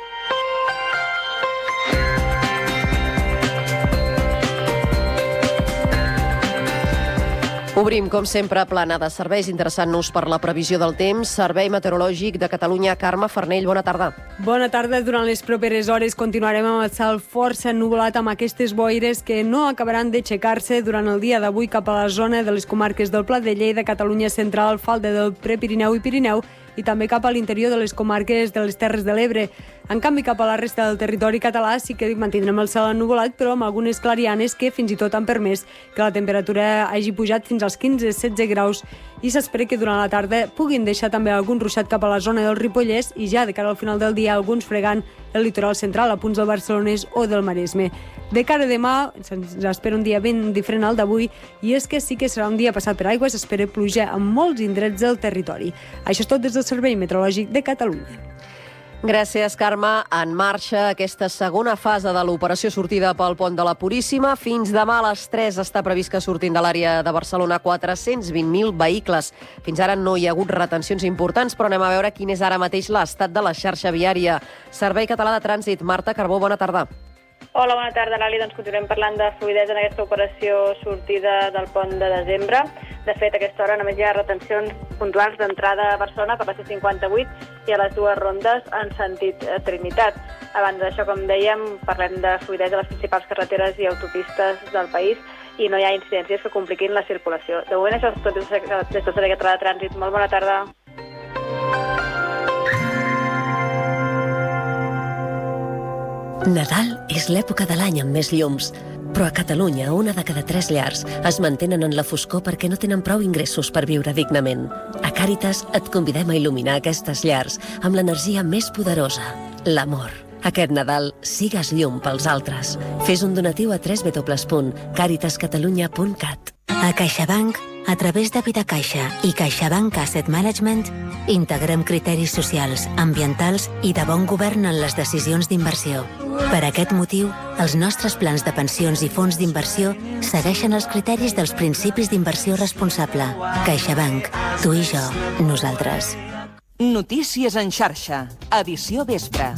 Obrim, com sempre, plana de serveis, interessant-nos per la previsió del temps. Servei Meteorològic de Catalunya, Carme Farnell, bona tarda. Bona tarda. Durant les properes hores continuarem amb el cel força ennuvolat amb aquestes boires que no acabaran d'aixecar-se durant el dia d'avui cap a la zona de les comarques del Pla de Lleida, Catalunya Central, falda del Prepirineu i Pirineu, i també cap a l'interior de les comarques de les Terres de l'Ebre. En canvi, cap a la resta del territori català sí que mantindrem el cel ennuvolat, però amb algunes clarianes que fins i tot han permès que la temperatura hagi pujat fins als quinze a setze graus i s'espera que durant la tarda puguin deixar també algun ruixat cap a la zona del Ripollès i ja de cara al final del dia alguns fregant el litoral central a punts del Barcelonès o del Maresme. De cara a demà se'ns espera un dia ben diferent al d'avui i és que sí que serà un dia passat per aigua, s'espera pluja en molts indrets del territori. Això és tot des del Servei Meteorològic de Catalunya. Gràcies, Carme. En marxa aquesta segona fase de l'operació sortida pel pont de la Puríssima. Fins demà a les tres està previst que surtin de l'àrea de Barcelona quatre-cents vint mil vehicles. Fins ara no hi ha hagut retencions importants, però anem a veure quin és ara mateix l'estat de la xarxa viària. Servei Català de Trànsit. Marta Carbó, bona tarda. Hola, bona tarda, Lali. Doncs continuem parlant de fluïdesa en aquesta operació sortida del pont de desembre. De fet, a aquesta hora només hi ha retencions puntuals d'entrada a Barcelona per la C cinquanta-vuit i a les dues rondes en sentit Trinitat. Abans d'això, com dèiem, parlem de fluïdesa a les principals carreteres i autopistes del país i no hi ha incidències que compliquin la circulació. De moment, això és tot des del Servei Català de Trànsit. Molt bona tarda. Nadal és l'època de l'any amb més llums, però a Catalunya una de cada tres llars es mantenen en la foscor perquè no tenen prou ingressos per viure dignament. A Càritas et convidem a il·luminar aquestes llars amb l'energia més poderosa, l'amor. Aquest Nadal sigues llum pels altres. Fes un donatiu a w w w punt caritas catalunya punt cat. A CaixaBank, a través de Vidacaixa i CaixaBank Asset Management, integrem criteris socials, ambientals i de bon govern en les decisions d'inversió. Per aquest motiu, els nostres plans de pensions i fons d'inversió segueixen els criteris dels principis d'inversió responsable. CaixaBank, tu i jo, nosaltres. Notícies en xarxa, edició vespre.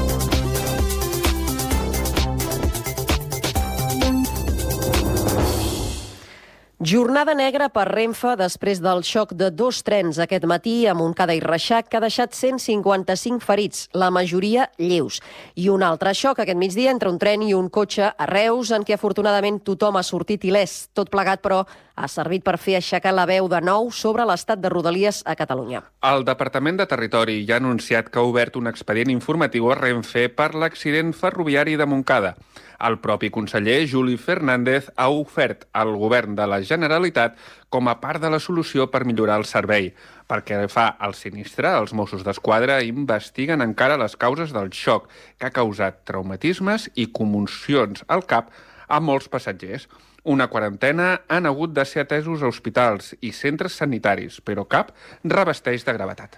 Jornada negra per Renfe després del xoc de dos trens aquest matí a Montcada i Reixac, que ha deixat cent cinquanta-cinc ferits, la majoria lleus. I un altre xoc aquest migdia entre un tren i un cotxe a Reus, en què afortunadament tothom ha sortit il·lès. Tot plegat, però, ha servit per fer aixecar la veu de nou sobre l'estat de Rodalies a Catalunya. El Departament de Territori ja ha anunciat que ha obert un expedient informatiu a Renfe per l'accident ferroviari de Montcada. El propi conseller, Juli Fernández, ha ofert al govern de la Generalitat com a part de la solució per millorar el servei. Perquè fa al sinistre, els Mossos d'Esquadra investiguen encara les causes del xoc, que ha causat traumatismes i commocions al cap a molts passatgers. Una quarantena han hagut de ser atesos a hospitals i centres sanitaris, però cap revesteix de gravetat.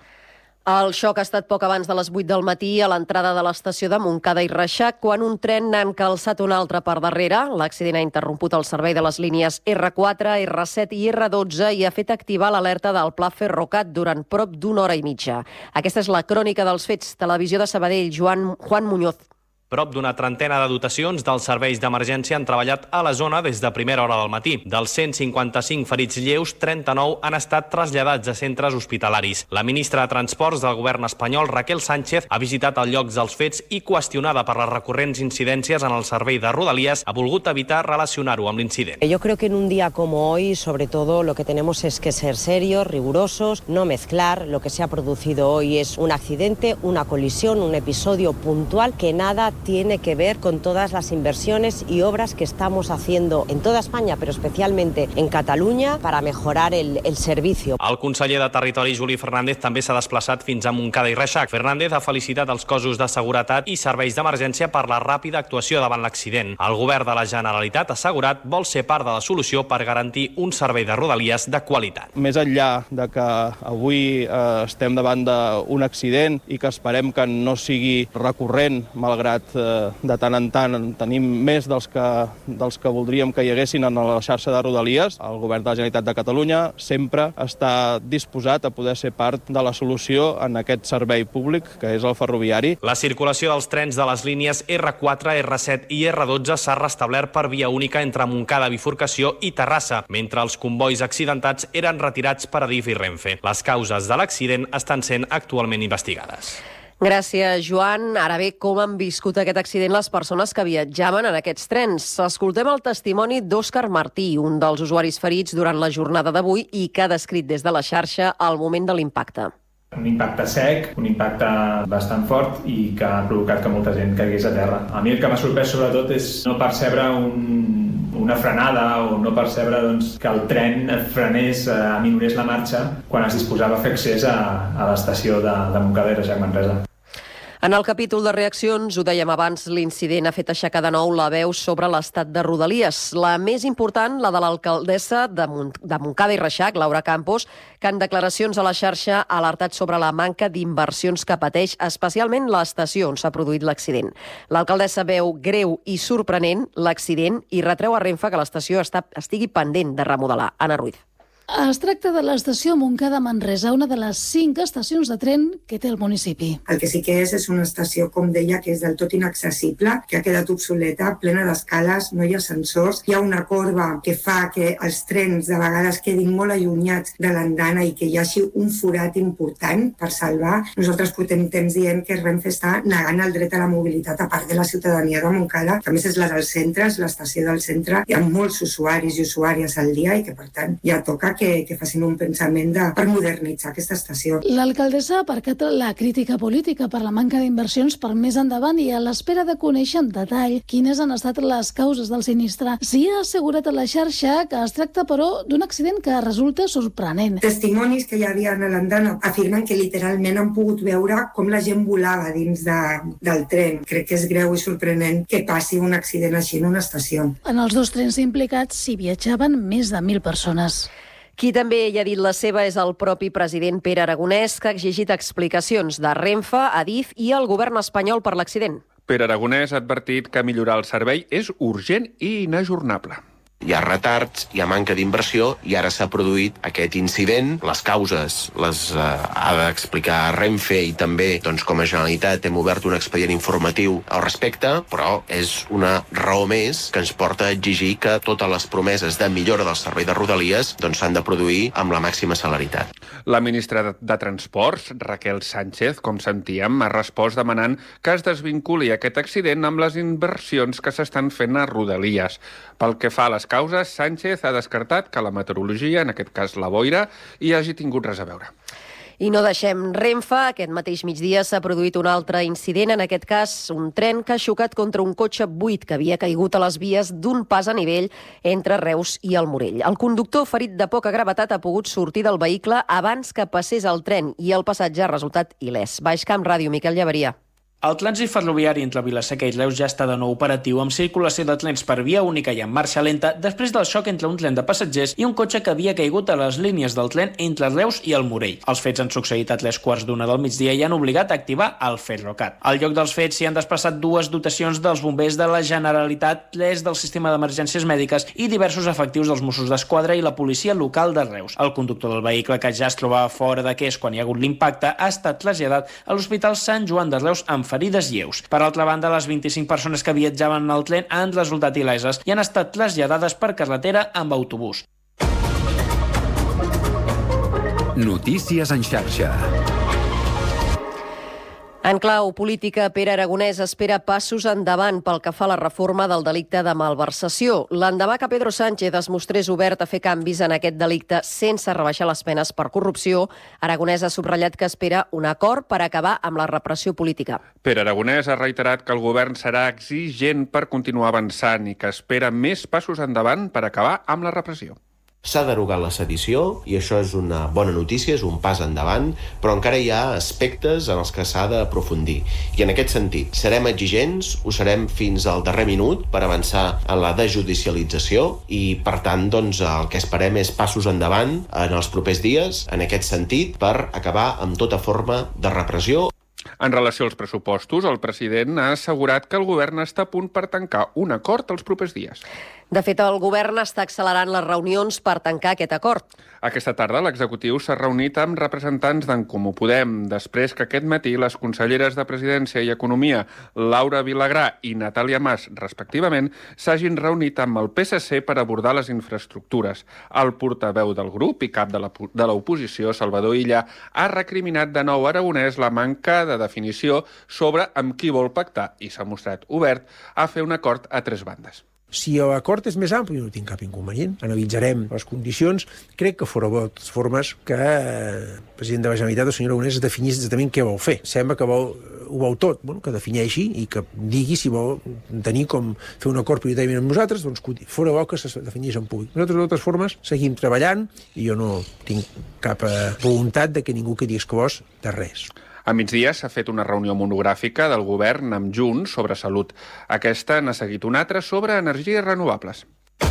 El xoc ha estat poc abans de les vuit del matí a l'entrada de l'estació de Montcada i Reixac, quan un tren n'ha encalçat un altre per darrere. L'accident ha interromput el servei de les línies erre quatre, erre set i erre dotze i ha fet activar l'alerta del Pla Ferrocat durant prop d'una hora i mitja. Aquesta és la crònica dels fets. Televisió de Sabadell, Joan, Juan Muñoz. Prop d'una trentena de dotacions dels serveis d'emergència han treballat a la zona des de primera hora del matí. Dels cent cinquanta-cinc ferits lleus, trenta-nou han estat traslladats a centres hospitalaris. La ministra de Transports del govern espanyol, Raquel Sánchez, ha visitat el lloc dels fets i, qüestionada per les recurrents incidències en el servei de Rodalies, ha volgut evitar relacionar-ho amb l'incident. Yo creo que en un día como hoy, sobre todo, lo que tenemos es que ser serios, rigurosos, no mezclar. Lo que se ha producido hoy es un accidente, una colisión, un episodio puntual que nada tiene que ver con todas las inversiones y obras que estamos haciendo en toda España, pero especialmente en Catalunya, para mejorar el, el servicio. El conseller de Territori, Juli Fernández, també s'ha desplaçat fins a Montcada i Reixac. Fernández ha felicitat els cossos de seguretat i serveis d'emergència per la ràpida actuació davant l'accident. El govern de la Generalitat, ha assegurat, vol ser part de la solució per garantir un servei de Rodalies de qualitat. Més enllà de que avui eh, estem davant d'un accident i que esperem que no sigui recurrent, malgrat de tant en tant tenim més dels que, dels que voldríem que hi haguessin en la xarxa de Rodalies. El govern de la Generalitat de Catalunya sempre està disposat a poder ser part de la solució en aquest servei públic, que és el ferroviari. La circulació dels trens de les línies erre quatre, erre set i erre dotze s'ha restablert per via única entre Montcada, Bifurcació i Terrassa, mentre els convois accidentats eren retirats per Adif i Renfe. Les causes de l'accident estan sent actualment investigades. Gràcies, Joan. Ara bé, com han viscut aquest accident les persones que viatjaven en aquests trens? Escoltem el testimoni d'Òscar Martí, un dels usuaris ferits durant la jornada d'avui i que ha descrit des de la xarxa el moment de l'impacte. Un impacte sec, un impacte bastant fort i que ha provocat que molta gent caigués a terra. A mi el que m'ha sorprès sobretot és no percebre un, una frenada o no percebre doncs, que el tren frenés, eh, aminorés la marxa quan es disposava a fer accés a, a l'estació de, de Montcada i Reixac Manresa. En el capítol de reaccions, ho dèiem abans, l'incident ha fet aixecar de nou la veu sobre l'estat de Rodalies. La més important, la de l'alcaldessa de, Mont de Montcada i Reixac, Laura Campos, que en declaracions a la xarxa ha alertat sobre la manca d'inversions que pateix, especialment l'estació on s'ha produït l'accident. L'alcaldessa veu greu i sorprenent l'accident i retreu a Renfe que l'estació estigui pendent de remodelar. Anna Ruiz. Es tracta de l'estació Montcada-Manresa, una de les cinc estacions de tren que té el municipi. El que sí que és és una estació, com deia, que és del tot inaccessible, que ha quedat obsoleta, plena d'escales, no hi ha ascensors, hi ha una corba que fa que els trens de vegades quedin molt allunyats de l'andana i que hi hagi un forat important per salvar. Nosaltres portem temps dient que Renfe està negant el dret a la mobilitat a part de la ciutadania de Montcada, que a més és la del centre, és l'estació del centre. Hi ha molts usuaris i usuàries al dia i que, per tant, ja toca que, que facin un pensament de, per modernitzar aquesta estació. L'alcaldessa ha aparcat la crítica política per la manca d'inversions per més endavant i a l'espera de conèixer en detall quines han estat les causes del sinistre. S'hi ha assegurat a la xarxa que es tracta, però, d'un accident que resulta sorprenent. Testimonis que hi havia a l'andana afirmen que literalment han pogut veure com la gent volava dins de, del tren. Crec que és greu i sorprenent que passi un accident així en una estació. En els dos trens implicats s'hi viatjaven més de mil persones. Qui també hi ha dit la seva és el propi president Pere Aragonès, que ha exigit explicacions de Renfe, Adif i el govern espanyol per l'accident. Pere Aragonès ha advertit que millorar el servei és urgent i inajornable. Hi ha retards, hi ha manca d'inversió i ara s'ha produït aquest incident. Les causes les eh, ha d'explicar Renfe i també, doncs, com a Generalitat hem obert un expedient informatiu al respecte, però és una raó més que ens porta a exigir que totes les promeses de millora del servei de Rodalies doncs, s'han de produir amb la màxima celeritat. La ministra de, de Transports, Raquel Sánchez, com sentíem, ha respost demanant que es desvinculi aquest accident amb les inversions que s'estan fent a Rodalies. Pel que fa a les causes, Sánchez ha descartat que la meteorologia, en aquest cas la boira, hi hagi tingut res a veure. I no deixem Renfe. Aquest mateix migdia s'ha produït un altre incident, en aquest cas un tren que ha xocat contra un cotxe buit que havia caigut a les vies d'un pas a nivell entre Reus i el Morell. El conductor, ferit de poca gravetat, ha pogut sortir del vehicle abans que passés el tren i el passatge ha resultat il·lès. Baixcamp Ràdio, Miquel Llaveria. El trànsit ferroviari entre Vila-seca i Reus ja està de nou operatiu amb circulació de trens per via única i en marxa lenta després del xoc entre un tren de passatgers i un cotxe que havia caigut a les línies del tren entre Reus i el Morell. Els fets han succeït a tres quarts d'una del migdia i han obligat a activar el Ferrocat. Al lloc dels fets s'hi han desplaçat dues dotacions dels bombers de la Generalitat, tres del sistema d'emergències mèdiques i diversos efectius dels Mossos d'Esquadra i la policia local de Reus. El conductor del vehicle, que ja es trobava fora de Qués quan hi ha hagut l'impacte, ha estat traslladat a l'Hospital Sant Joan de Reus amb ferides lleus. Per altra banda, les vint-i-cinc persones que viatjaven en el tren han resultat il·leses i han estat traslladades per carretera amb autobús. Notícies en xarxa. En clau política, Pere Aragonès espera passos endavant pel que fa a la reforma del delicte de malversació. L'endemà que Pedro Sánchez es mostrés obert a fer canvis en aquest delicte sense rebaixar les penes per corrupció, Aragonès ha subratllat que espera un acord per acabar amb la repressió política. Pere Aragonès ha reiterat que el govern serà exigent per continuar avançant i que espera més passos endavant per acabar amb la repressió. S'ha derogat la sedició i això és una bona notícia, és un pas endavant, però encara hi ha aspectes en els que s'ha d'aprofundir. I en aquest sentit, serem exigents, ho serem fins al darrer minut per avançar en la desjudicialització i, per tant, doncs, el que esperem és passos endavant en els propers dies, en aquest sentit, per acabar amb tota forma de repressió. En relació als pressupostos, el president ha assegurat que el govern està a punt per tancar un acord els propers dies. De fet, el govern està accelerant les reunions per tancar aquest acord. Aquesta tarda l'executiu s'ha reunit amb representants d'en Comú Podem, després que aquest matí les conselleres de Presidència i Economia, Laura Vilagrà i Natàlia Mas, respectivament, s'hagin reunit amb el P S C per abordar les infraestructures. El portaveu del grup i cap de l'oposició, Salvador Illa, ha recriminat de nou a Aragonès la manca de definició sobre amb qui vol pactar i s'ha mostrat obert a fer un acord a tres bandes. Si l'acord és més ampli, no tinc cap inconvenient. Analitzarem les condicions. Crec que fora bo, de totes formes, que el president de la Generalitat, el senyor Aragonès, definís exactament què vol fer. Sembla que vol, ho vol tot, bueno, que defineixi i que digui si vol tenir com fer un acord prioritàriament amb nosaltres, doncs fora bo que se definís en públic. Nosaltres, de totes formes, seguim treballant i jo no tinc cap voluntat de que ningú quedi exclòs de res. A migdia s'ha fet una reunió monogràfica del govern amb Junts sobre salut. Aquesta n'ha seguit una altra sobre energies renovables.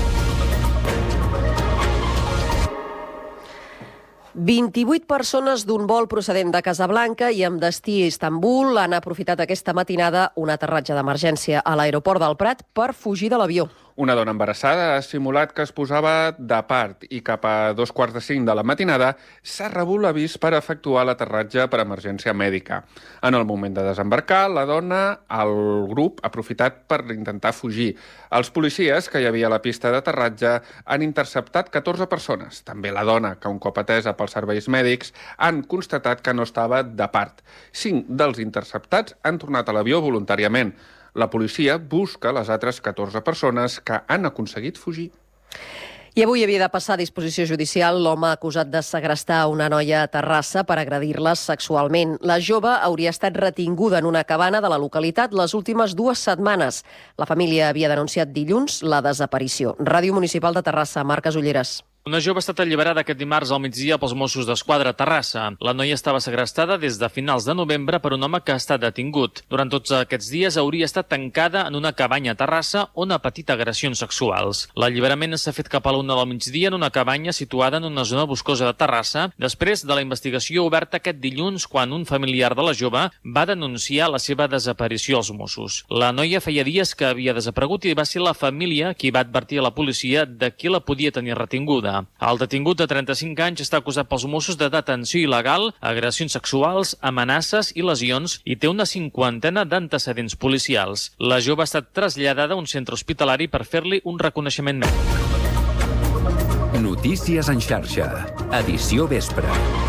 vint-i-vuit persones d'un vol procedent de Casablanca i amb destí a Istanbul han aprofitat aquesta matinada un aterratge d'emergència a l'aeroport del Prat per fugir de l'avió. Una dona embarassada ha simulat que es posava de part i cap a dos quarts de cinc de la matinada s'ha rebut l'avís per efectuar l'aterratge per emergència mèdica. En el moment de desembarcar, la dona, el grup, ha aprofitat per intentar fugir. Els policies que hi havia a la pista d'aterratge han interceptat catorze persones. També la dona, que un cop atesa pels serveis mèdics, han constatat que no estava de part. Cinc dels interceptats han tornat a l'avió voluntàriament. La policia busca les altres catorze persones que han aconseguit fugir. I avui havia de passar a disposició judicial l'home acusat de segrestar una noia a Terrassa per agredir-la sexualment. La jove hauria estat retinguda en una cabana de la localitat les últimes dues setmanes. La família havia denunciat dilluns la desaparició. Ràdio Municipal de Terrassa, Marc Casulleres. Una jove ha estat alliberada aquest dimarts al migdia pels Mossos d'Esquadra a Terrassa. La noia estava segrestada des de finals de novembre per un home que ha estat detingut. Durant tots aquests dies hauria estat tancada en una cabanya a Terrassa on ha patit agressions sexuals. L'alliberament s'ha fet cap a l'una del migdia en una cabanya situada en una zona boscosa de Terrassa, després de la investigació oberta aquest dilluns quan un familiar de la jove va denunciar la seva desaparició als Mossos. La noia feia dies que havia desaparegut i va ser la família qui va advertir a la policia de qui la podia tenir retinguda. El detingut de trenta-cinc anys està acusat pels Mossos de detenció il·legal, agressions sexuals, amenaces i lesions i té una cinquantena d'antecedents policials. La jove ha estat traslladada a un centre hospitalari per fer-li un reconeixement mèdic. Notícies en xarxa. Edició vespre.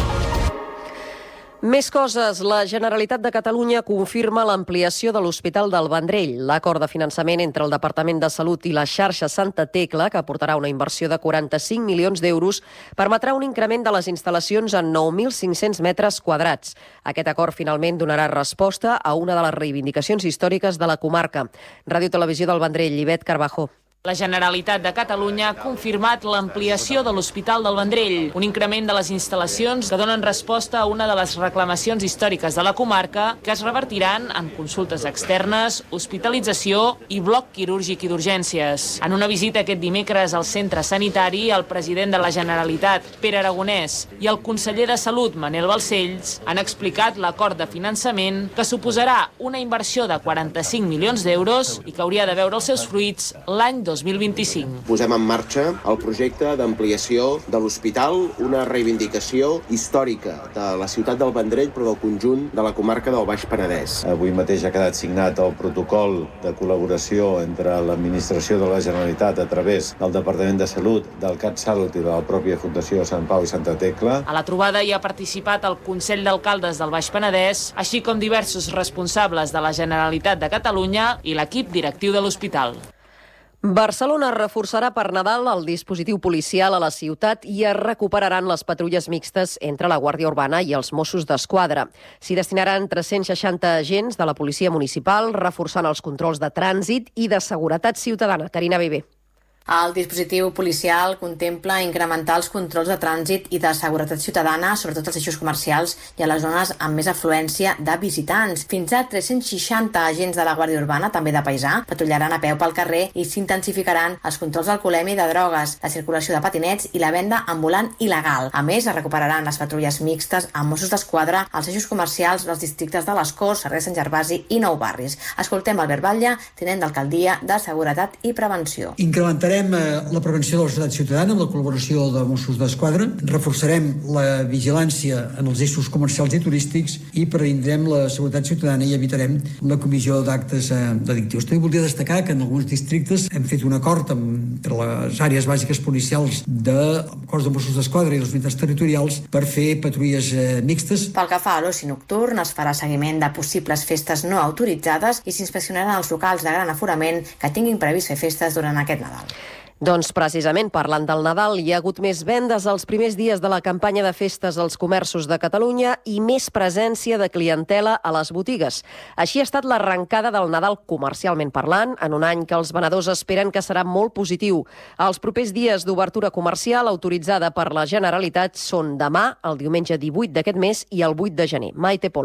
Més coses. La Generalitat de Catalunya confirma l'ampliació de l'Hospital del Vendrell. L'acord de finançament entre el Departament de Salut i la xarxa Santa Tecla, que aportarà una inversió de quaranta-cinc milions d'euros, permetrà un increment de les instal·lacions en nou mil cinc-cents metres quadrats. Aquest acord finalment donarà resposta a una de les reivindicacions històriques de la comarca. Ràdio Televisió del Vendrell, Ivet Carbajo. La Generalitat de Catalunya ha confirmat l'ampliació de l'Hospital del Vendrell, un increment de les instal·lacions que donen resposta a una de les reclamacions històriques de la comarca que es revertiran en consultes externes, hospitalització i bloc quirúrgic i d'urgències. En una visita aquest dimecres al centre sanitari, el president de la Generalitat, Pere Aragonès, i el conseller de Salut, Manel Balcells, han explicat l'acord de finançament que suposarà una inversió de quaranta-cinc milions d'euros i que hauria de veure els seus fruits l'any dos mil vint-i-cinc. Posem en marxa el projecte d'ampliació de l'hospital, una reivindicació històrica de la ciutat del Vendrell, però del conjunt de la comarca del Baix Penedès. Avui mateix ha quedat signat el protocol de col·laboració entre l'administració de la Generalitat a través del Departament de Salut, del CatSalut i de la pròpia Fundació Sant Pau i Santa Tecla. A la trobada hi ha participat el Consell d'Alcaldes del Baix Penedès, així com diversos responsables de la Generalitat de Catalunya i l'equip directiu de l'hospital. Barcelona reforçarà per Nadal el dispositiu policial a la ciutat i es recuperaran les patrulles mixtes entre la Guàrdia Urbana i els Mossos d'Esquadra. S'hi destinaran tres-cents seixanta agents de la policia municipal, reforçant els controls de trànsit i de seguretat ciutadana. Carina Viver. El dispositiu policial contempla incrementar els controls de trànsit i de seguretat ciutadana, sobretot als eixos comercials i a les zones amb més afluència de visitants. Fins a tres-cents seixanta agents de la Guàrdia Urbana, també de paisà, patrullaran a peu pel carrer i s'intensificaran els controls d'alcoholèmia i de drogues, la circulació de patinets i la venda ambulant il·legal. A més, es recuperaran les patrulles mixtes amb Mossos d'Esquadra als eixos comercials dels districtes de les Corts, carrer Sant Gervasi i Nou Barris. Escoltem Albert Batlle, tinent d'alcaldia de Seguretat i Prevenció. Incrementarem la prevenció de la seguretat ciutadana amb la col·laboració de Mossos d'Esquadra, reforçarem la vigilància en els eixos comercials i turístics i previndrem la seguretat ciutadana i evitarem la comissió d'actes eh, delictius. També voldria destacar que en alguns districtes hem fet un acord entre les àrees bàsiques policials del cos de Mossos d'Esquadra i les unitats territorials per fer patrulles eh, mixtes. Pel que fa a l'oci nocturn, es farà seguiment de possibles festes no autoritzades i s'inspeccionaran els locals de gran aforament que tinguin previst fer festes durant aquest Nadal. Doncs precisament parlant del Nadal, hi ha hagut més vendes els primers dies de la campanya de festes als comerços de Catalunya i més presència de clientela a les botigues. Així ha estat l'arrencada del Nadal comercialment parlant, en un any que els venedors esperen que serà molt positiu. Els propers dies d'obertura comercial autoritzada per la Generalitat són demà, el diumenge divuit d'aquest mes i el vuit de gener. Maite Polo.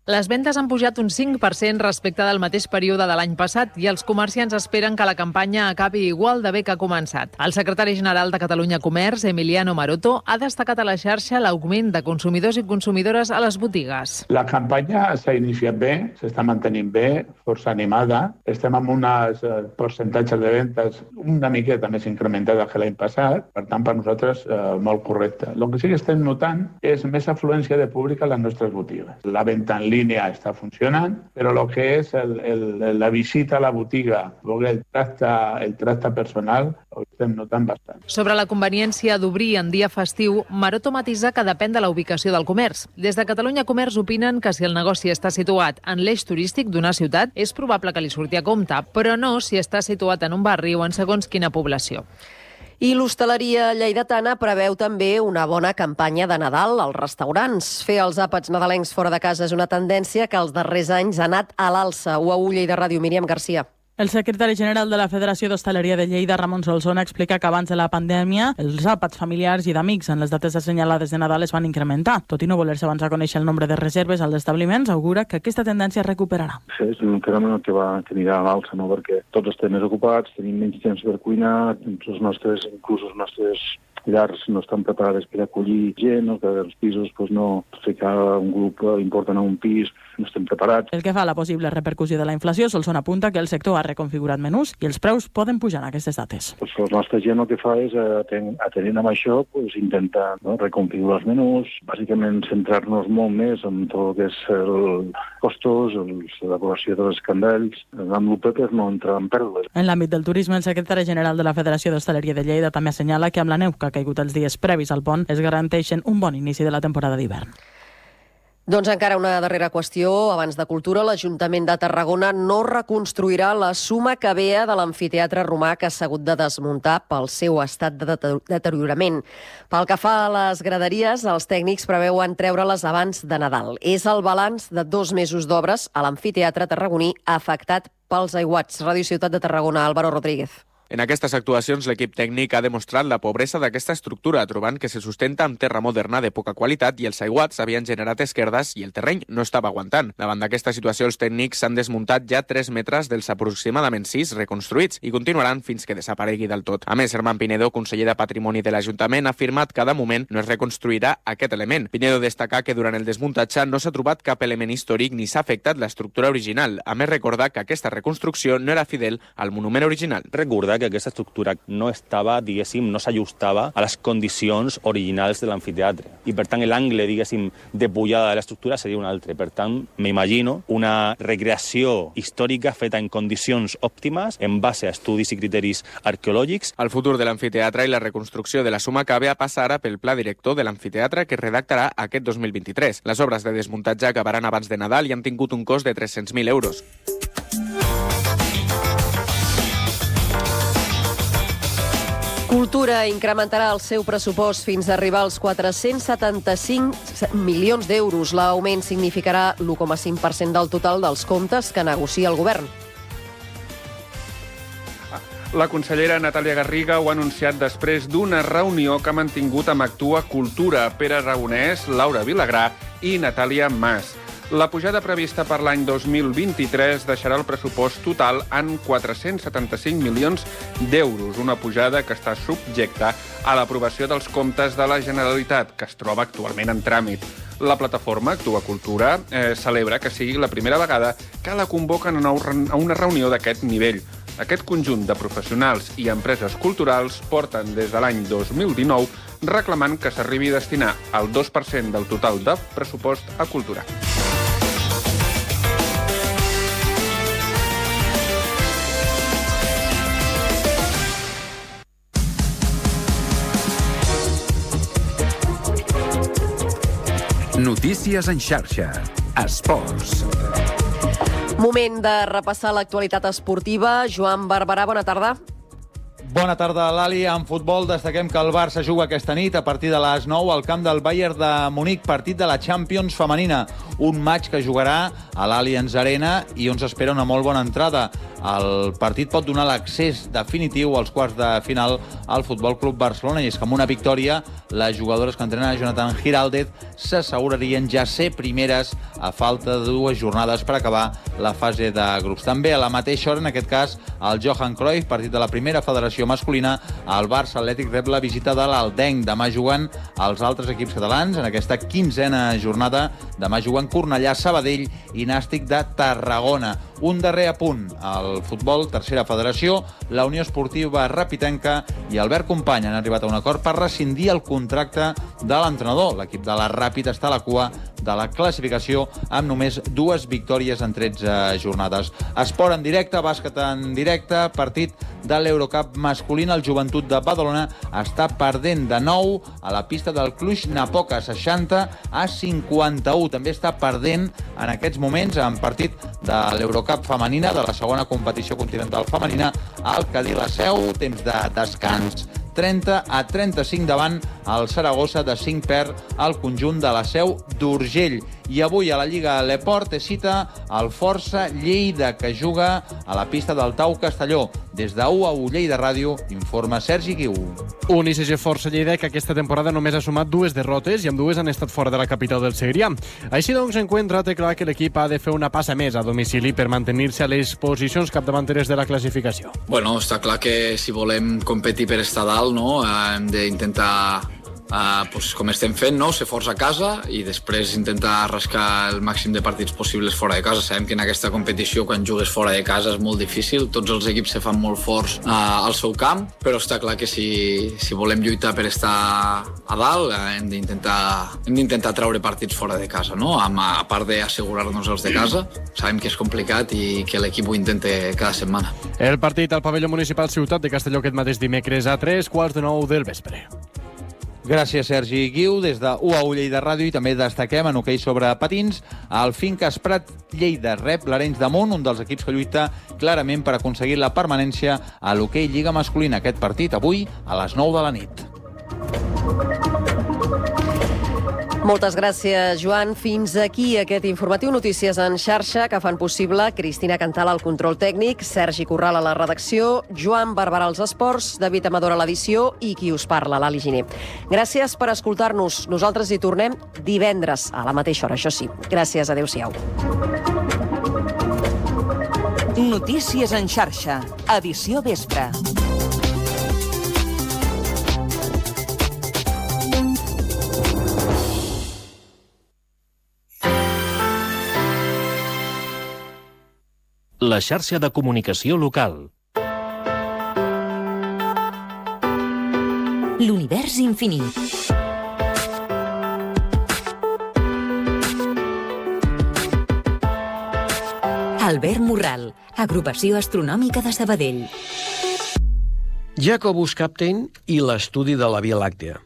Les vendes han pujat un cinc per cent respecte del mateix període de l'any passat i els comerciants esperen que la campanya acabi igual de bé que ha començat. El secretari general de Catalunya Comerç, Emiliano Maroto, ha destacat a la xarxa l'augment de consumidors i consumidores a les botigues. La campanya s'ha iniciat bé, s'està mantenint bé, força animada. Estem amb uns percentatges de ventes una miqueta més incrementada que l'any passat, per tant, per nosaltres, eh, molt correcte. El que sí que estem notant és més afluència de públic a les nostres botigues. La venda en línia està funcionant, però el que és el, el, la visita a la botiga, el tracte, el tracte personal, ho estem notant bastant. Sobre la conveniència d'obrir en dia festiu, Maroto matisa que depèn de la ubicació del comerç. Des de Catalunya Comerç opinen que si el negoci està situat en l'eix turístic d'una ciutat, és probable que li surti a compte, però no si està situat en un barri o en segons quina població. I l'hostaleria lleidatana preveu també una bona campanya de Nadal als restaurants. Fer els àpats nadalencs fora de casa és una tendència que els darrers anys ha anat a l'alça. U A U Lleida Ràdio, Míriam Garcia. El secretari general de la Federació d'Hostaleria de Lleida, Ramon Solsona, explica que abans de la pandèmia els àpats familiars i d'amics en les dates assenyalades de Nadal es van incrementar. Tot i no voler-se abans a conèixer el nombre de reserves als establiments, augura que aquesta tendència es recuperarà. Sí, és un fenomen que va que anirà a l'alça, no? Perquè tots estem més ocupats, tenim menys temps per cuinar, els nostres, inclús els nostres llars no estan preparades per acollir gent, o que els pisos pues, no ficar un grup important a un pis, no estem preparats. El que fa a la possible repercussió de la inflació, Solsona apunta que el sector ha reconfigurat menús i els preus poden pujar en aquestes dates. Pues, la nostra gent el que fa és, atenent amb això, pues, intentar no, reconfigurar els menús, bàsicament centrar-nos molt més en tot el que és el costos, l'elaboració dels candells, amb l'U P per no entrar en pèrdues. En l'àmbit del turisme, el secretari general de la Federació d'Hostaleria de Lleida també assenyala que amb la neu que ha caigut els dies previs al pont es garanteixen un bon inici de la temporada d'hivern. Doncs encara una darrera qüestió. Abans de cultura, l'Ajuntament de Tarragona no reconstruirà la suma que vea de l'amfiteatre romà que s'ha hagut de desmuntar pel seu estat de deteriorament. Pel que fa a les graderies, els tècnics preveuen treure-les abans de Nadal. És el balanç de dos mesos d'obres a l'amfiteatre tarragoní afectat pels aiguats. Ràdio Ciutat de Tarragona, Álvaro Rodríguez. En aquestes actuacions, l'equip tècnic ha demostrat la pobresa d'aquesta estructura, trobant que se sustenta amb terra moderna de poca qualitat i els aiguats havien generat esquerdes i el terreny no estava aguantant. Davant d'aquesta situació, els tècnics han desmuntat ja tres metres dels aproximadament sis reconstruïts i continuaran fins que desaparegui del tot. A més, Herman Pinedo, conseller de Patrimoni de l'Ajuntament, ha afirmat que de moment no es reconstruirà aquest element. Pinedo destaca que durant el desmuntatge no s'ha trobat cap element històric ni s'ha afectat l'estructura original. A més, recordar que aquesta reconstrucció no era fidel al monument original. Recordar que aquesta estructura no estava, diguéssim, no s'ajustava a les condicions originals de l'amfiteatre. I, per tant, l'angle, diguéssim, de pujada de l'estructura seria un altre. Per tant, m'imagino una recreació històrica feta en condicions òptimes, en base a estudis i criteris arqueològics. El futur de l'amfiteatre i la reconstrucció de la suma que ve a passar ara pel pla director de l'amfiteatre que redactarà aquest dos mil vint-i-tres. Les obres de desmuntatge acabaran abans de Nadal i han tingut un cost de tres-cents mil euros. Cultura incrementarà el seu pressupost fins a arribar als quatre-cents setanta-cinc milions d'euros. L'augment significarà l'u coma cinc per cent del total dels comptes que negocia el govern. La consellera Natàlia Garriga ho ha anunciat després d'una reunió que ha mantingut amb Actua Cultura, Pere Aragonès, Laura Vilagrà i Natàlia Mas. La pujada prevista per l'any dos mil vint-i-tres deixarà el pressupost total en quatre-cents setanta-cinc milions d'euros, una pujada que està subjecta a l'aprovació dels comptes de la Generalitat, que es troba actualment en tràmit. La plataforma Actua Cultura eh, celebra que sigui la primera vegada que la convoquen a una reunió d'aquest nivell. Aquest conjunt de professionals i empreses culturals porten des de l'any dos mil dinou reclamant que s'arribi a destinar el dos per cent del total de pressupost a cultura. Notícies en xarxa. Esports. Moment de repassar l'actualitat esportiva. Joan Barberà, bona tarda. Bona tarda, Lali. En futbol destaquem que el Barça juga aquesta nit a partir de les nou al camp del Bayern de Munic, partit de la Champions femenina. Un match que jugarà a l'Allianz Arena i on s'espera una molt bona entrada. el partit pot donar l'accés definitiu als quarts de final al Futbol Club Barcelona, i és que amb una victòria les jugadores que entrenen Jonathan Giraldez s'assegurarien ja ser primeres a falta de dues jornades per acabar la fase de grups. També a la mateixa hora, en aquest cas, el Johan Cruyff, partit de la primera federació masculina, el Barça Atlètic rep la visita de l'Aldenc. Demà juguen els altres equips catalans en aquesta quinzena jornada. Demà juguen Cornellà, Sabadell i Nàstic de Tarragona. Un darrer apunt al futbol, tercera federació, la Unió Esportiva Rapitenca i Albert Company han arribat a un acord per rescindir el contracte de l'entrenador. L'equip de la Ràpid està a la cua de la classificació amb només dues victòries en tretze jornades. Esport en directe, bàsquet en directe, partit de l'Eurocup masculina. El Joventut de Badalona està perdent de nou a la pista del Cluj-Napoca, seixanta a cinquanta-u. També està perdent en aquests moments en partit de l'Eurocup femenina, de la segona competició continental femenina, al Cadí la Seu, temps de descans. trenta a trenta-cinc davant el Saragossa, de cinc perd el conjunt de la Seu d'Urgell. I avui a la Lliga L'Esport té cita el Força Lleida, que juga a la pista del Tau Castelló. Des de U a U Lleida Ràdio, informa Sergi Guiu. Un I C G Força Lleida que aquesta temporada només ha sumat dues derrotes i amb dues han estat fora de la capital del Segrià. Així doncs, Encuentra té clar que l'equip ha de fer una passa més a domicili per mantenir-se a les posicions capdavanteres de la classificació. Bueno, està clar que si volem competir per estar dalt, no, hem d'intentar Uh, pues, com estem fent, no? Ser forts a casa i després intentar rascar el màxim de partits possibles fora de casa. Sabem que en aquesta competició, quan jugues fora de casa, és molt difícil. Tots els equips se fan molt forts uh, al seu camp, però està clar que si, si volem lluitar per estar a dalt, uh, hem d'intentar hem d'intentar treure partits fora de casa, no? A, a part d'assegurar-nos els de casa. Sabem que és complicat i que l'equip ho intenta cada setmana. El partit al pavelló municipal Ciutat de Castelló aquest mateix dimecres a tres quarts de nou del vespre. Gràcies, Sergi Guiu. Des de U A U Lleida Ràdio i també destaquem en hoquei sobre patins el Finques Prat Lleida rep l'Arenys de Munt, un dels equips que lluita clarament per aconseguir la permanència a l'hoquei Lliga masculina. Aquest partit avui a les nou de la nit. Moltes gràcies, Joan. Fins aquí aquest informatiu Notícies en xarxa que fan possible Cristina Cantal al control tècnic, Sergi Corral a la redacció, Joan Barberà als esports, David Amador a l'edició i qui us parla, l'Ali Giner. Gràcies per escoltar-nos. Nosaltres hi tornem divendres a la mateixa hora, això sí. Gràcies, adéu-siau. Notícies en xarxa, edició vespre. La xarxa de comunicació local. L'univers infinit. Albert Morral, Agrupació Astronòmica de Sabadell. Jacobus Captain i l'estudi de la Via Làctea.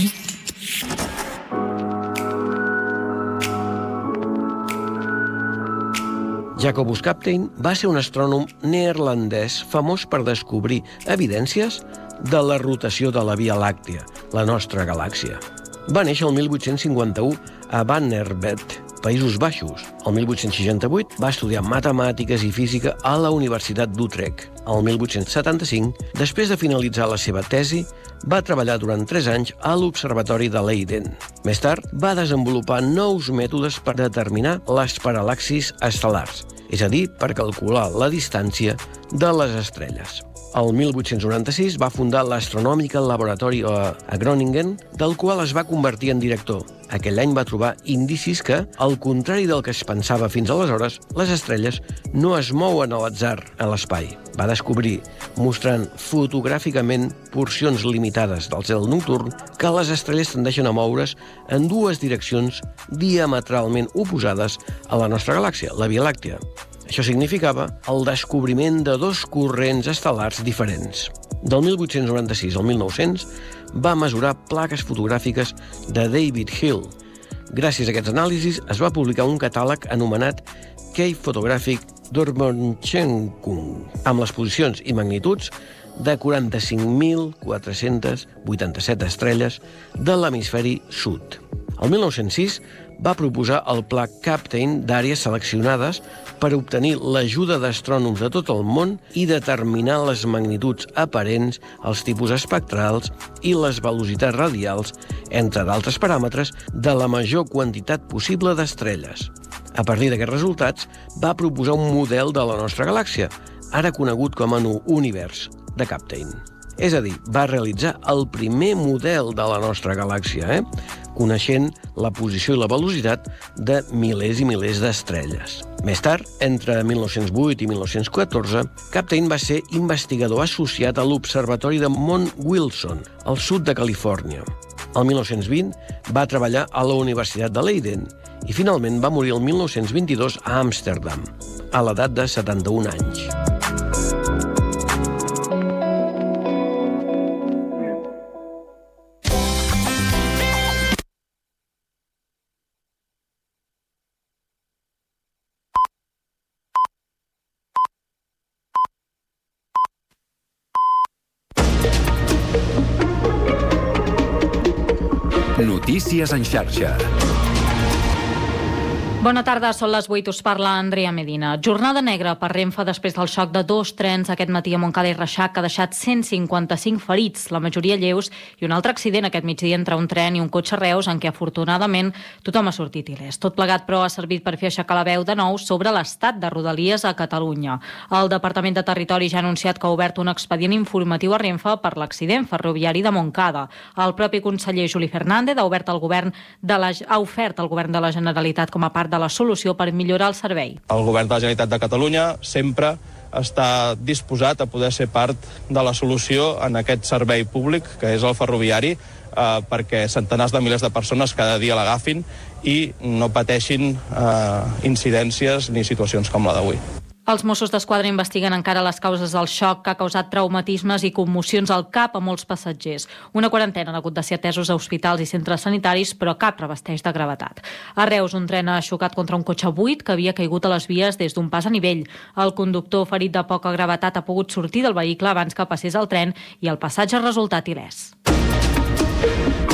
Jacobus Captain va ser un astrònom neerlandès famós per descobrir evidències de la rotació de la Via Làctea, la nostra galàxia. Va néixer el mil vuit-cents cinquanta-u a Barneveld, Països Baixos. El mil vuit-cents seixanta-vuit va estudiar matemàtiques i física a la Universitat d'Utrecht. El mil vuit-cents setanta-cinc, després de finalitzar la seva tesi, va treballar durant tres anys a l'Observatori de Leiden. Més tard, va desenvolupar nous mètodes per determinar les paral·laxis estel·lars, és a dir, per calcular la distància de les estrelles. El mil vuit-cents noranta-sis va fundar l'Astronomical Laboratory a Groningen, del qual es va convertir en director. Aquell any va trobar indicis que, al contrari del que es pensava fins aleshores, les estrelles no es mouen a l'atzar a l'espai. Va descobrir, mostrant fotogràficament porcions limitades del cel nocturn, que les estrelles tendeixen a moure's en dues direccions diametralment oposades a la nostra galàxia, la Via Làctea. Això significava el descobriment de dos corrents estel·lars diferents. Del mil vuit-cents noranta-sis al mil nou-cents va mesurar plaques fotogràfiques de David Hill. Gràcies a aquests anàlisis es va publicar un catàleg anomenat Cave Photographic d'Ormonchenkung, amb les posicions i magnituds de quaranta-cinc mil quatre-cents vuitanta-set estrelles de l'hemisferi sud. El mil nou-cents sis va proposar el pla Captain d'àrees seleccionades per obtenir l'ajuda d'astrònoms de tot el món i determinar les magnituds aparents, els tipus espectrals i les velocitats radials, entre d'altres paràmetres, de la major quantitat possible d'estrelles. A partir d'aquests resultats, va proposar un model de la nostra galàxia, ara conegut com a univers, de Kapteyn. És a dir, va realitzar el primer model de la nostra galàxia, eh? coneixent la posició i la velocitat de milers i milers d'estrelles. Més tard, entre mil nou-cents vuit i mil nou-cents catorze, Kapteyn va ser investigador associat a l'Observatori de Mount Wilson, al sud de Califòrnia. El mil nou-cents vint va treballar a la Universitat de Leiden i finalment va morir el mil nou-cents vint-i-dos a Amsterdam, a l'edat de setanta-un anys. Notícies en xarxa. Bona tarda, són les vuit, us parla Andrea Medina. Jornada negra per Renfe després del xoc de dos trens aquest matí a Montcada i Reixac que ha deixat cent cinquanta-cinc ferits, la majoria lleus, i un altre accident aquest migdia entre un tren i un cotxe a Reus en què afortunadament tothom ha sortit il·lès. Tot plegat, però, ha servit per fer aixecar la veu de nou sobre l'estat de Rodalies a Catalunya. El Departament de Territori ja ha anunciat que ha obert un expedient informatiu a Renfe per l'accident ferroviari de Montcada. El propi conseller Juli Fernández ha, obert el govern de la, ha ofert al govern de la Generalitat com a part de la solució per millorar el servei. El govern de la Generalitat de Catalunya sempre està disposat a poder ser part de la solució en aquest servei públic, que és el ferroviari, eh, perquè centenars de milers de persones cada dia l'agafin i no pateixin eh, incidències ni situacions com la d'avui. Els Mossos d'Esquadra investiguen encara les causes del xoc que ha causat traumatismes i commocions al cap a molts passatgers. Una quarantena han hagut de ser atesos a hospitals i centres sanitaris, però cap revesteix de gravetat. A Reus, un tren ha xocat contra un cotxe buit que havia caigut a les vies des d'un pas a nivell. El conductor, ferit de poca gravetat, ha pogut sortir del vehicle abans que passés el tren i el passatge ha resultat il·lès.